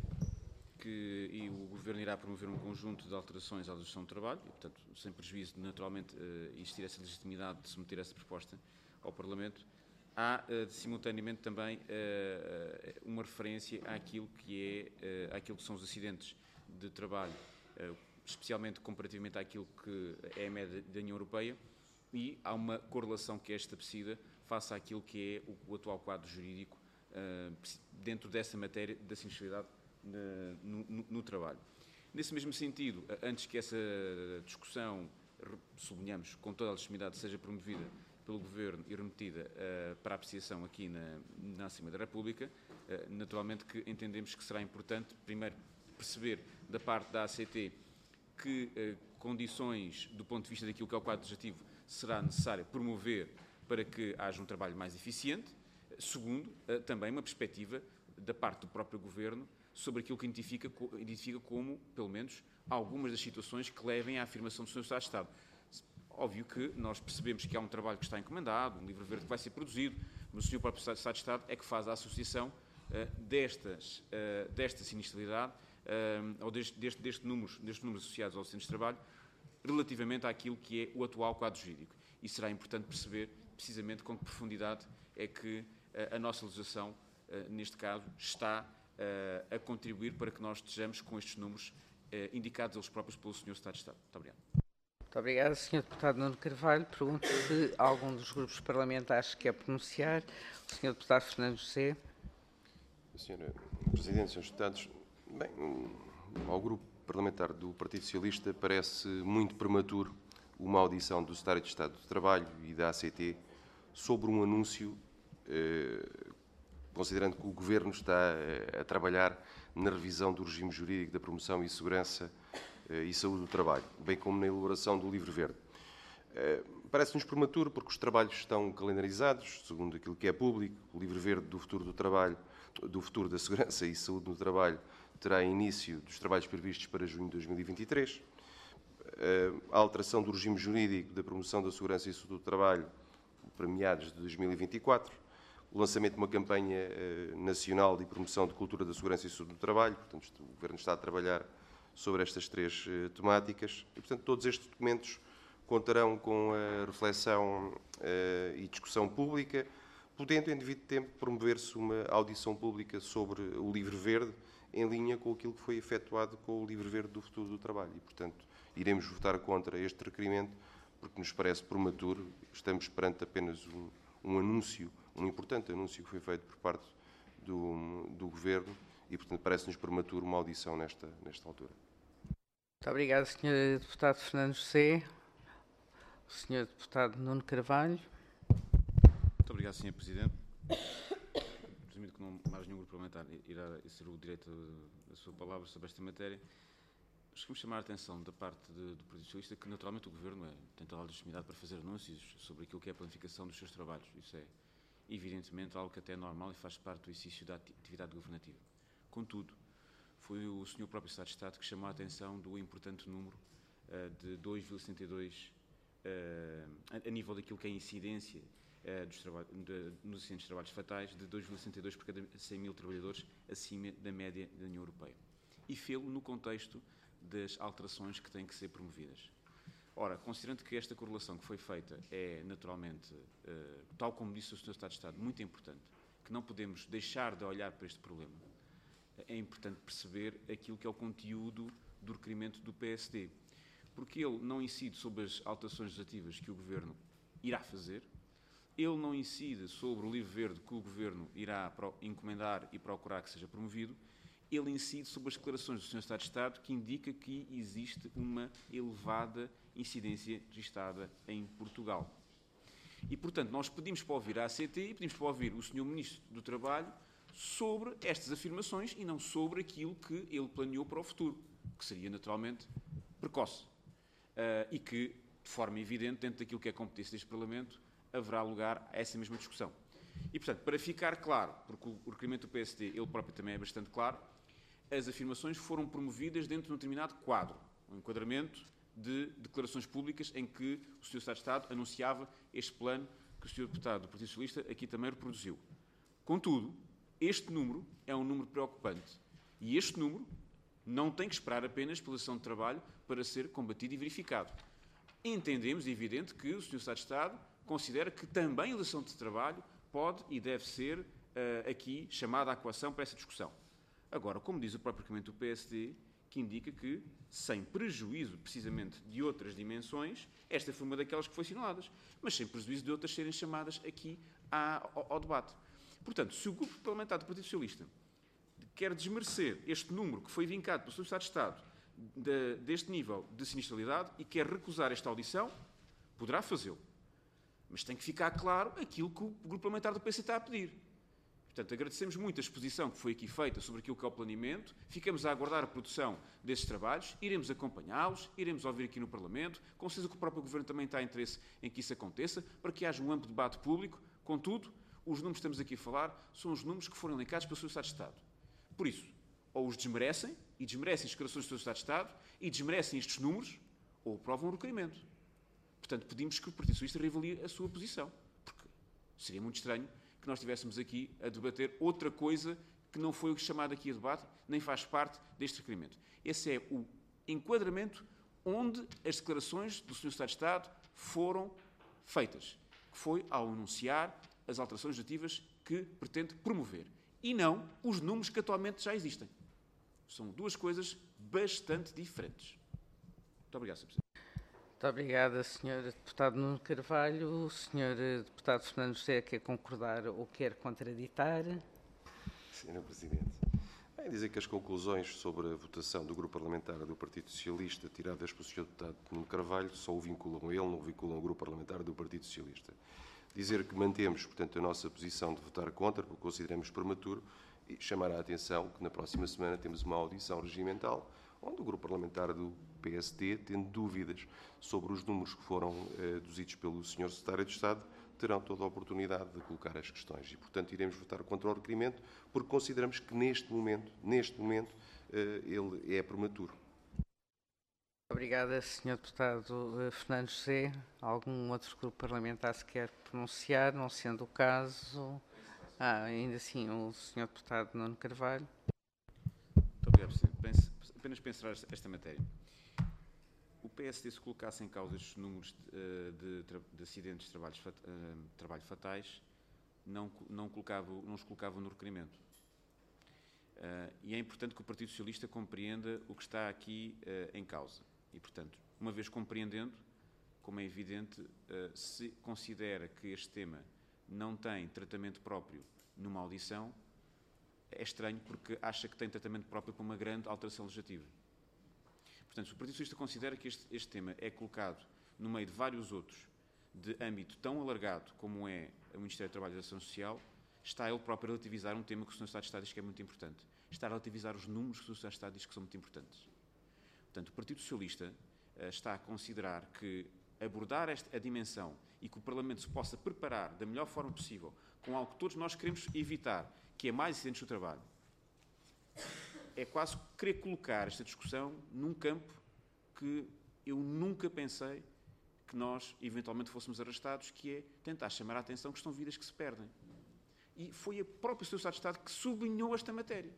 que e o Governo irá promover um conjunto de alterações à legislação do trabalho, e, portanto, sem prejuízo de, naturalmente, uh, existir essa legitimidade de submeter essa proposta ao Parlamento, há, uh, simultaneamente, também uh, uma referência àquilo que, é, uh, àquilo que são os acidentes de trabalho, uh, especialmente comparativamente àquilo que é a média da União Europeia, e há uma correlação que é estabelecida face àquilo que é o, o atual quadro jurídico uh, dentro dessa matéria da sinistralidade No, no, no trabalho. Nesse mesmo sentido, antes que essa discussão, sublinhamos, com toda a legitimidade, seja promovida pelo Governo e remetida uh, para apreciação aqui na, na Assembleia da República, uh, naturalmente que entendemos que será importante, primeiro, perceber da parte da A C T que uh, condições, do ponto de vista daquilo que é o quadro legislativo, será necessário promover para que haja um trabalho mais eficiente. Segundo, uh, também uma perspectiva da parte do próprio Governo sobre aquilo que identifica, identifica como, pelo menos, algumas das situações que levem à afirmação do senhor Secretário de Estado. Óbvio que nós percebemos que há um trabalho que está encomendado, um livro verde que vai ser produzido, mas o senhor próprio Secretário de Estado é que faz a associação uh, destas, uh, desta sinistralidade, uh, ou deste, deste, deste números, destes números associados aos centros de trabalho, relativamente àquilo que é o atual quadro jurídico. E será importante perceber, precisamente, com que profundidade é que uh, a nossa legislação, uh, neste caso, está a contribuir para que nós estejamos com estes números eh, indicados eles próprios pelo senhor Secretário de Estado. Muito obrigado. Muito obrigado, senhor Deputado Nuno Carvalho. Pergunto se algum dos grupos parlamentares quer pronunciar. O senhor Deputado Fernando José. senhora Presidente, senhores Deputados, bem, ao grupo parlamentar do Partido Socialista parece muito prematuro uma audição do Secretário de Estado do Trabalho e da A C T sobre um anúncio eh, considerando que o Governo está a trabalhar na revisão do regime jurídico da promoção e segurança e saúde do trabalho, bem como na elaboração do livro verde. Parece-nos prematuro porque os trabalhos estão calendarizados, segundo aquilo que é público. O livro verde do futuro do trabalho, do futuro da segurança e saúde no trabalho, terá início dos trabalhos previstos para junho de dois mil e vinte e três. A alteração do regime jurídico da promoção da segurança e saúde do trabalho para meados de dois mil e vinte e quatro. O lançamento de uma campanha eh, nacional de promoção de cultura da segurança e saúde do trabalho. Portanto, o Governo está a trabalhar sobre estas três eh, temáticas e, portanto, todos estes documentos contarão com a reflexão uh, e discussão pública, podendo, em devido tempo, promover-se uma audição pública sobre o Livro Verde, em linha com aquilo que foi efetuado com o Livro Verde do Futuro do Trabalho. E, portanto, iremos votar contra este requerimento, porque nos parece prematuro. Estamos perante apenas um, um anúncio, um importante anúncio que foi feito por parte do, do Governo, e, portanto, parece-nos prematuro uma audição nesta, nesta altura. Muito obrigado, senhor Deputado Fernando José. O senhor Deputado Nuno Carvalho. Muito obrigado, senhor Presidente. Presumindo que não mais nenhum grupo parlamentar irá exercer o direito da sua palavra sobre esta matéria, queremos chamar a atenção da parte de, do Partido Socialista que, naturalmente, o Governo é, tem toda a legitimidade para fazer anúncios sobre aquilo que é a planificação dos seus trabalhos. Isso é, evidentemente, algo que até é normal e faz parte do exercício da atividade governativa. Contudo, foi o senhor próprio Secretário de Estado que chamou a atenção do importante número uh, de dois vírgula setenta e dois uh, a, a nível daquilo que é a incidência uh, dos de, nos acidentes de trabalhos fatais, de dois vírgula sessenta e dois por cada cem mil trabalhadores, acima da média da União Europeia. E fê-lo no contexto das alterações que têm que ser promovidas. Ora, considerando que esta correlação que foi feita é, naturalmente, uh, tal como disse o senhor Secretário de Estado, muito importante, que não podemos deixar de olhar para este problema, é importante perceber aquilo que é o conteúdo do requerimento do P S D, porque ele não incide sobre as alterações legislativas que o Governo irá fazer, ele não incide sobre o Livro Verde que o Governo irá encomendar e procurar que seja promovido, ele incide sobre as declarações do senhor Secretário de Estado que indica que existe uma elevada incidência registada em Portugal. E, portanto, nós pedimos para ouvir a A C T e pedimos para ouvir o senhor Ministro do Trabalho sobre estas afirmações e não sobre aquilo que ele planeou para o futuro, que seria naturalmente precoce. Uh, e que, de forma evidente, dentro daquilo que é competência deste Parlamento, haverá lugar a essa mesma discussão. E, portanto, para ficar claro, porque o requerimento do P S D, ele próprio também é bastante claro, as afirmações foram promovidas dentro de um determinado quadro, um enquadramento de declarações públicas em que o senhor Secretário de Estado anunciava este plano que o senhor Deputado do Partido Socialista aqui também reproduziu. Contudo, este número é um número preocupante e este número não tem que esperar apenas pela ação de trabalho para ser combatido e verificado. Entendemos, é evidente, que o senhor Secretário de Estado considera que também a legislação de trabalho pode e deve ser uh, aqui chamada à coação para essa discussão. Agora, como diz o próprio requerimento do P S D, que indica que, sem prejuízo precisamente de outras dimensões, esta foi uma daquelas que foi assinaladas, mas sem prejuízo de outras serem chamadas aqui à, ao, ao debate. Portanto, se o grupo parlamentar do Partido Socialista quer desmerecer este número que foi vincado pelo senhor Secretário de Estado de, deste nível de sinistralidade e quer recusar esta audição, poderá fazê-lo. Mas tem que ficar claro aquilo que o grupo parlamentar do P C está a pedir. Portanto, agradecemos muito a exposição que foi aqui feita sobre aquilo que é o planeamento, ficamos a aguardar a produção desses trabalhos, iremos acompanhá-los, iremos ouvir aqui no Parlamento, com certeza que o próprio Governo também está em interesse em que isso aconteça, para que haja um amplo debate público. Contudo, os números que estamos aqui a falar são os números que foram elencados pelo senhor Secretário de Estado. Por isso, ou os desmerecem, e desmerecem as declarações do senhor Secretário de Estado, e desmerecem estes números, ou aprovam o requerimento. Portanto, pedimos que o Partido Socialista reavalie a sua posição, porque seria muito estranho que nós estivéssemos aqui a debater outra coisa que não foi chamado aqui a debate, nem faz parte deste requerimento. Esse é o enquadramento onde as declarações do senhor Secretário de Estado foram feitas, que foi ao anunciar as alterações legislativas que pretende promover, e não os números que atualmente já existem. São duas coisas bastante diferentes. Muito obrigado, senhor Presidente. Muito obrigada, senhor Deputado Nuno Carvalho. O senhor Deputado Fernando José quer concordar ou quer contraditar? senhora Presidente. Bem, dizer que as conclusões sobre a votação do Grupo Parlamentar do Partido Socialista, tiradas pelo senhor Deputado Nuno Carvalho, só o vinculam a ele, não o vinculam ao Grupo Parlamentar do Partido Socialista. Dizer que mantemos, portanto, a nossa posição de votar contra, porque consideramos prematuro, e chamar a atenção que na próxima semana temos uma audição regimental, onde o Grupo Parlamentar do P S D, tendo dúvidas sobre os números que foram eh, deduzidos pelo senhor Secretário de Estado, terão toda a oportunidade de colocar as questões. E, portanto, iremos votar contra o requerimento, porque consideramos que neste momento, neste momento, eh, ele é prematuro. Obrigada, senhor Deputado Fernando José. Algum outro grupo parlamentar se quer pronunciar? Não sendo o caso... Ah, ainda assim, o senhor Deputado Nuno Carvalho. Muito obrigado, Presidente. Pense, apenas pensar esta, esta matéria. O P S D se colocasse em causa estes números de, de, de, de acidentes de trabalhos, uh, trabalho fatais, não, não, colocava, não os colocava no requerimento. Uh, e é importante que o Partido Socialista compreenda o que está aqui uh, em causa. E, portanto, uma vez compreendendo, como é evidente, uh, se considera que este tema não tem tratamento próprio numa audição, é estranho porque acha que tem tratamento próprio para uma grande alteração legislativa. Portanto, se o Partido Socialista considera que este, este tema é colocado no meio de vários outros de âmbito tão alargado como é o Ministério do Trabalho e da Ação Social, está ele próprio a relativizar um tema que o senhor Estado de Estado diz que é muito importante. Está a relativizar os números que o senhor Estado de Estado diz que são muito importantes. Portanto, o Partido Socialista uh, está a considerar que abordar esta, a dimensão e que o Parlamento se possa preparar da melhor forma possível com algo que todos nós queremos evitar, que é mais acidentes do trabalho, é quase querer colocar esta discussão num campo que eu nunca pensei que nós eventualmente fôssemos arrastados, que é tentar chamar a atenção que estão vidas que se perdem. E foi a própria senhor Estado de Estado que sublinhou esta matéria.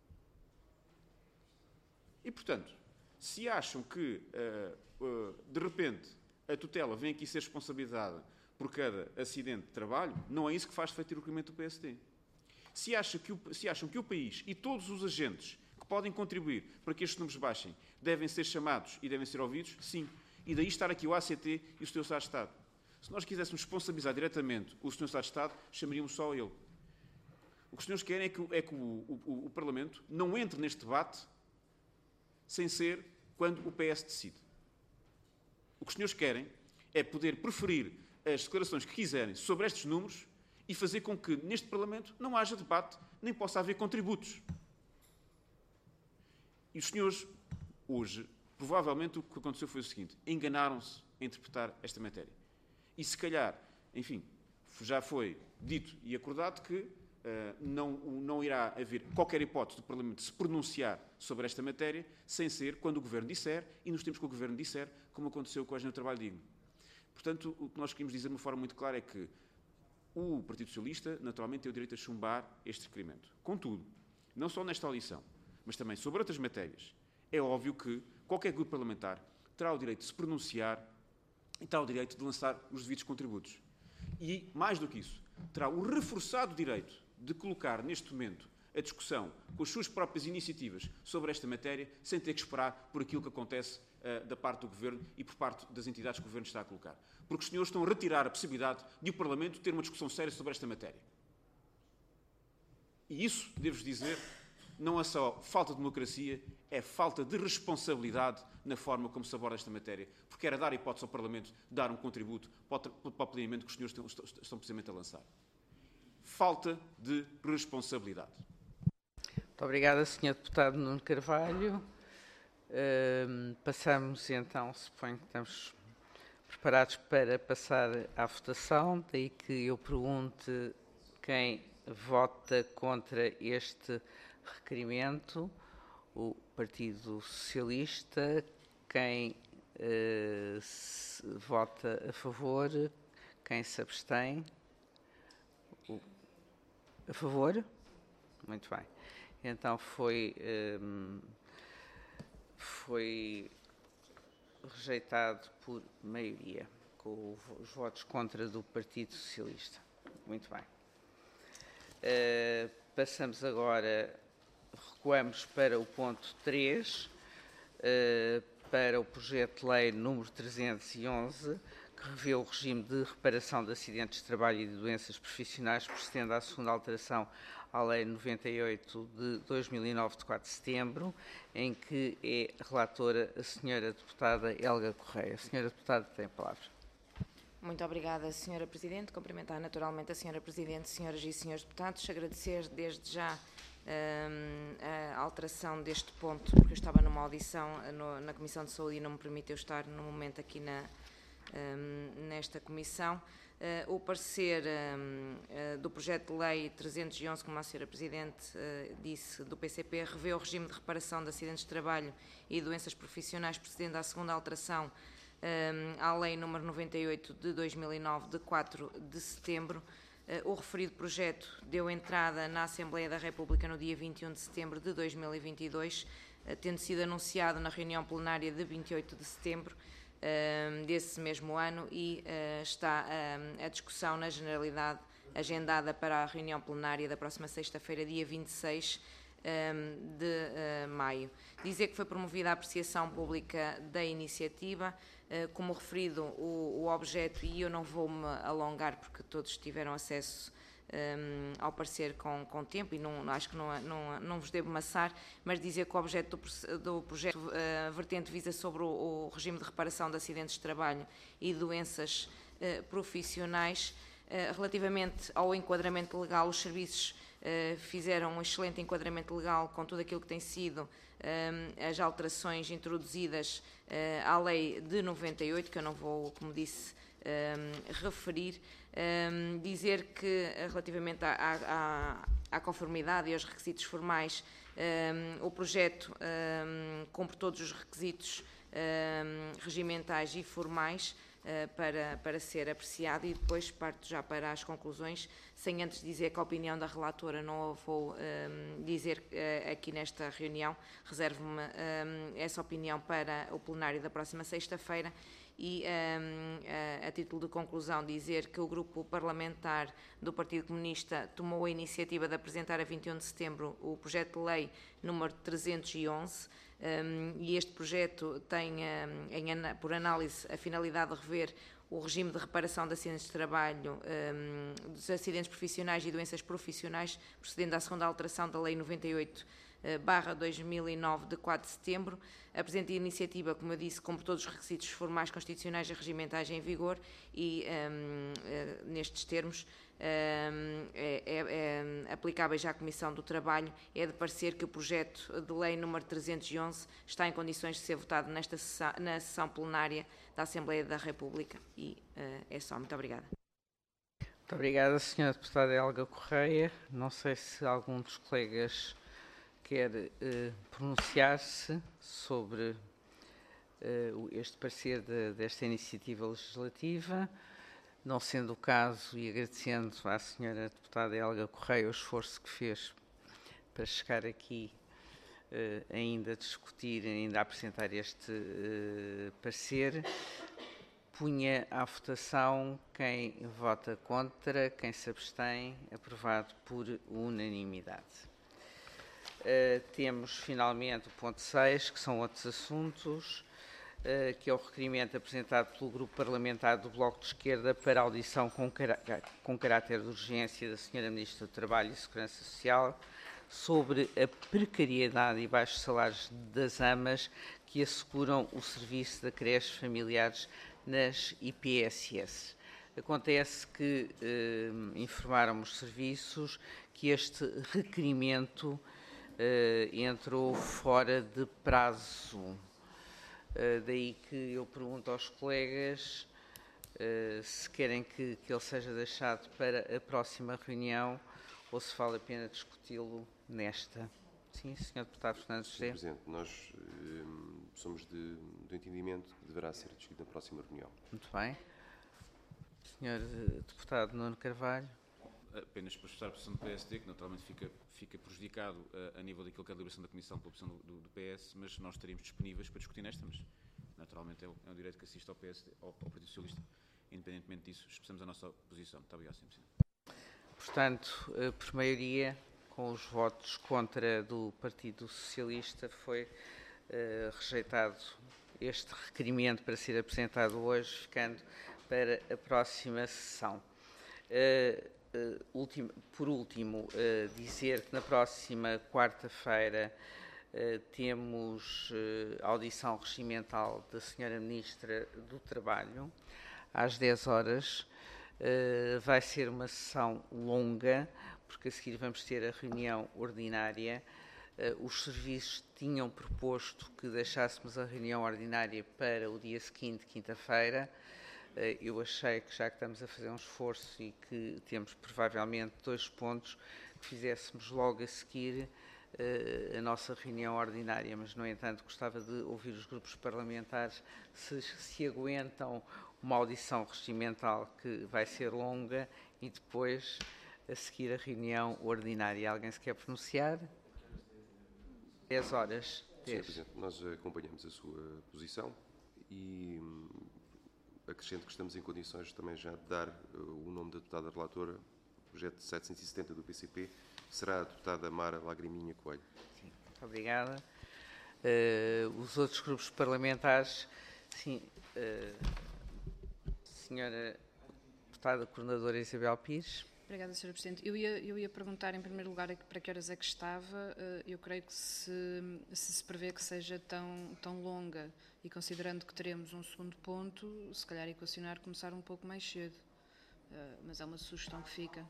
E, portanto, se acham que, uh, uh, de repente, a tutela vem aqui ser responsabilizada por cada acidente de trabalho, não é isso que faz defeito o requerimento do P S D. Se, acha que o, se acham que o país e todos os agentes que podem contribuir para que estes números baixem devem ser chamados e devem ser ouvidos, sim. E daí estar aqui o A C T e o senhor Estado de Estado. Se nós quiséssemos responsabilizar diretamente o senhor Estado de Estado, chamaríamos só ele. O que os senhores querem é que, é que o, o, o Parlamento não entre neste debate sem ser quando o P S decide. O que os senhores querem é poder preferir as declarações que quiserem sobre estes números e fazer com que neste Parlamento não haja debate, nem possa haver contributos. E os senhores, hoje, provavelmente o que aconteceu foi o seguinte: enganaram-se a interpretar esta matéria. E se calhar, enfim, já foi dito e acordado que uh, não, não irá haver qualquer hipótese do Parlamento se pronunciar sobre esta matéria sem ser quando o Governo disser e nos tempos que o Governo disser, como aconteceu com a Agenda do Trabalho Digno. Portanto, o que nós queríamos dizer de uma forma muito clara é que o Partido Socialista, naturalmente, tem o direito a chumbar este requerimento. Contudo, não só nesta audição, mas também sobre outras matérias, é óbvio que qualquer grupo parlamentar terá o direito de se pronunciar e terá o direito de lançar os devidos contributos. E, mais do que isso, terá o reforçado direito de colocar, neste momento, a discussão com as suas próprias iniciativas sobre esta matéria, sem ter que esperar por aquilo que acontece uh, da parte do Governo e por parte das entidades que o Governo está a colocar. Porque os senhores estão a retirar a possibilidade de o Parlamento ter uma discussão séria sobre esta matéria. E isso, devo-vos dizer, não é só falta de democracia, é falta de responsabilidade na forma como se aborda esta matéria, porque era dar a hipótese ao Parlamento de dar um contributo para o planeamento que os senhores estão, estão precisamente a lançar. Falta de responsabilidade. Muito obrigada, senhor Deputado Nuno Carvalho. Uh, passamos então, suponho que estamos preparados para passar à votação, daí que eu pergunte quem vota contra este requerimento. O Partido Socialista, quem uh, se vota a favor, quem se abstém. O, a favor? Muito bem. Então foi, um, foi rejeitado por maioria, com os votos contra do Partido Socialista. Muito bem. Uh, passamos agora, recuamos para o ponto três, uh, para o projeto de lei número trezentos e onze, que revê o regime de reparação de acidentes de trabalho e de doenças profissionais, procedendo à segunda alteração à Lei noventa e oito de dois mil e nove, de quatro de setembro, em que é relatora a senhora deputada Helga Correia. A senhora deputada tem a palavra. Muito obrigada, senhora Presidente. Cumprimentar naturalmente a senhora Presidente, senhoras e senhores deputados. Agradecer desde já hum, a alteração deste ponto, porque eu estava numa audição no, na Comissão de Saúde e não me permitiu estar no momento aqui na, hum, nesta comissão. Uh, o parecer um, uh, do projeto de lei trezentos e onze, como a senhora Presidente uh, disse, do P C P, revê o regime de reparação de acidentes de trabalho e doenças profissionais, procedendo à segunda alteração um, à Lei número noventa e oito de dois mil e nove, de quatro de setembro. Uh, o referido projeto deu entrada na Assembleia da República no dia vinte e um de setembro de dois mil e vinte e dois, tendo sido anunciado na reunião plenária de vinte e oito de setembro desse mesmo ano e está a discussão na generalidade agendada para a reunião plenária da próxima sexta-feira, dia vinte e seis de maio. Dizer que foi promovida a apreciação pública da iniciativa, como referido o, o objeto, e eu não vou-me alongar porque todos tiveram acesso um, ao parecer com, com tempo e não, acho que não, não, não vos devo maçar, mas dizer que o objeto do, do projeto uh, vertente visa sobre o, o regime de reparação de acidentes de trabalho e doenças uh, profissionais. Uh, relativamente ao enquadramento legal, os serviços uh, fizeram um excelente enquadramento legal com tudo aquilo que tem sido um, as alterações introduzidas uh, à lei de noventa e oito, que eu não vou, como disse, um, referir. Um, dizer que, relativamente à, à, à conformidade e aos requisitos formais, um, o projeto um, cumpre todos os requisitos um, regimentais e formais uh, para, para ser apreciado, e depois parto já para as conclusões, sem antes dizer que a opinião da relatora não a vou um, dizer uh, aqui nesta reunião. Reservo-me um, essa opinião para o plenário da próxima sexta-feira. E, um, a, a título de conclusão, dizer que o Grupo Parlamentar do Partido Comunista tomou a iniciativa de apresentar a vinte e um de setembro o projeto de lei número trezentos e onze, um, e este projeto tem um, em, por análise a finalidade de rever o regime de reparação de acidentes de trabalho, um, dos acidentes profissionais e doenças profissionais, procedendo à segunda alteração da Lei noventa e oito barra dois mil e nove, de quatro de setembro. A presente iniciativa, como eu disse, cumpre todos os requisitos formais, constitucionais e regimentais em vigor e, um, uh, nestes termos, um, é, é, é aplicável já à Comissão do Trabalho. É de parecer que o projeto de lei número trezentos e onze está em condições de ser votado nesta sessão, na sessão plenária da Assembleia da República. E uh, é só. Muito obrigada. Muito obrigada, senhora Deputada Helga Correia. Não sei se algum dos colegas quer uh, pronunciar-se sobre uh, este parecer de, desta iniciativa legislativa. Não sendo o caso, e agradecendo à senhora Deputada Helga Correia o esforço que fez para chegar aqui uh, ainda a discutir, ainda a apresentar este uh, parecer, punha à votação quem vota contra, quem se abstém, aprovado por unanimidade. Uh, temos finalmente o ponto seis, que são outros assuntos, uh, que é o requerimento apresentado pelo Grupo Parlamentar do Bloco de Esquerda para a audição com, cará com caráter de urgência da senhora Ministra do Trabalho e Segurança Social sobre a precariedade e baixos salários das amas que asseguram o serviço de creches familiares nas I P S S. Acontece que uh, informaram os serviços que este requerimento Uh, entrou fora de prazo. Uh, daí que eu pergunto aos colegas uh, se querem que, que ele seja deixado para a próxima reunião ou se vale a pena discuti-lo nesta. Sim, senhor Deputado Fernando José. senhor Presidente, nós uh, somos de, do entendimento que deverá ser discutido na próxima reunião. Muito bem. senhor Deputado Nuno Carvalho. Apenas para expressar a posição do P S D, que naturalmente fica, fica prejudicado uh, a nível daquilo que é a deliberação da Comissão pela posição do, do, do P S, mas nós estaríamos disponíveis para discutir nesta, mas naturalmente é, o, é um direito que assiste ao P S D, ao, ao Partido Socialista. Independentemente disso, expressamos a nossa posição. Muito obrigado, senhor Presidente. Portanto, uh, por maioria, com os votos contra do Partido Socialista, foi uh, rejeitado este requerimento para ser apresentado hoje, ficando para a próxima sessão. Uh, Uh, ultimo, por último, uh, dizer que na próxima quarta-feira uh, temos uh, audição regimental da senhora Ministra do Trabalho, às dez horas. Uh, vai ser uma sessão longa, porque a seguir vamos ter a reunião ordinária. Uh, os serviços tinham proposto que deixássemos a reunião ordinária para o dia seguinte, quinta-feira. Eu achei que, já que estamos a fazer um esforço e que temos provavelmente dois pontos, que fizéssemos logo a seguir uh, a nossa reunião ordinária, mas, no entanto, gostava de ouvir os grupos parlamentares se, se aguentam uma audição regimental que vai ser longa e depois a seguir a reunião ordinária. Alguém se quer pronunciar? dez horas. senhor Presidente, nós acompanhamos a sua posição e hum, acrescento que estamos em condições também já de dar uh, o nome da deputada relatora, projeto setecentos e setenta do P C P, será a deputada Mara Lagriminha Coelho. Sim, muito obrigada. Uh, os outros grupos parlamentares, sim, uh, senhora deputada coordenadora Isabel Pires. Obrigada, senhora Presidente. Eu ia, eu ia perguntar, em primeiro lugar, para que horas é que estava. Eu creio que se se, se prevê que seja tão, tão longa e considerando que teremos um segundo ponto, se calhar equacionar começar um pouco mais cedo. Mas é uma sugestão que fica.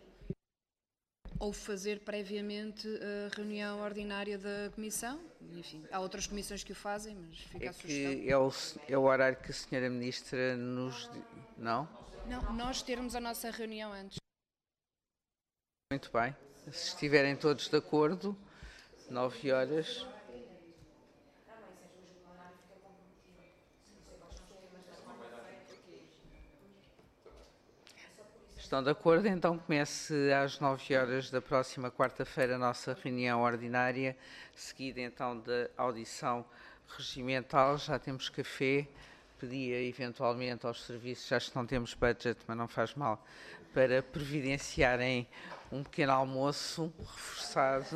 Ou fazer previamente a reunião ordinária da Comissão. Enfim, há outras comissões que o fazem, mas fica É a sugestão. que é o, é o horário que a senhora Ministra nos... Não? Não, nós termos a nossa reunião antes. Muito bem. Se estiverem todos de acordo, nove horas. Estão de acordo? Então comece às nove horas da próxima quarta-feira a nossa reunião ordinária, seguida então da audição regimental. Já temos café. Pedia eventualmente aos serviços, já que não temos budget, mas não faz mal, para providenciarem um pequeno almoço reforçado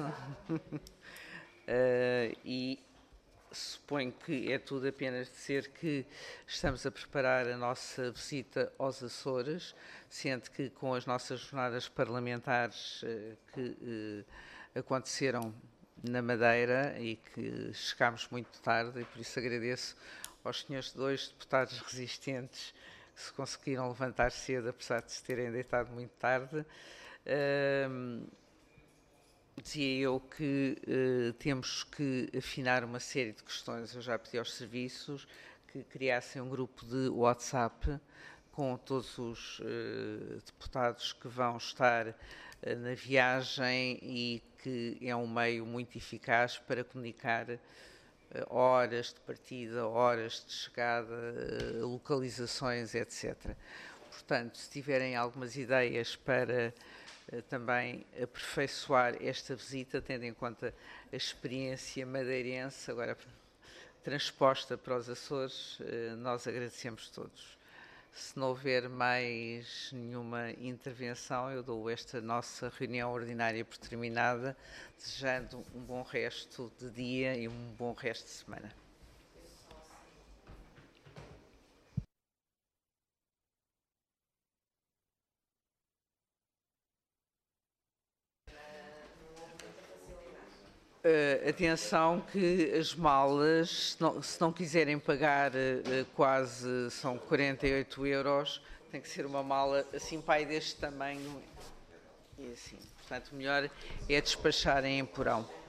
uh, e suponho que é tudo apenas dizer que estamos a preparar a nossa visita aos Açores, sendo que com as nossas jornadas parlamentares uh, que uh, aconteceram na Madeira e que chegámos muito tarde, e por isso agradeço aos senhores dois deputados resistentes que se conseguiram levantar cedo, apesar de se terem deitado muito tarde. Uh, dizia eu que uh, temos que afinar uma série de questões. Eu já pedi aos serviços que criassem um grupo de WhatsApp com todos os uh, deputados que vão estar uh, na viagem e que é um meio muito eficaz para comunicar uh, horas de partida, horas de chegada, uh, localizações, etcétera. Portanto, se tiverem algumas ideias para uh, também aperfeiçoar esta visita, tendo em conta a experiência madeirense, agora transposta para os Açores, uh, nós agradecemos todos. Se não houver mais nenhuma intervenção, eu dou esta nossa reunião ordinária por terminada, desejando um bom resto de dia e um bom resto de semana. Uh, atenção que as malas, se não, se não quiserem pagar uh, quase, são quarenta e oito euros, tem que ser uma mala assim, pai, deste tamanho. E assim, portanto, o melhor é despacharem em porão.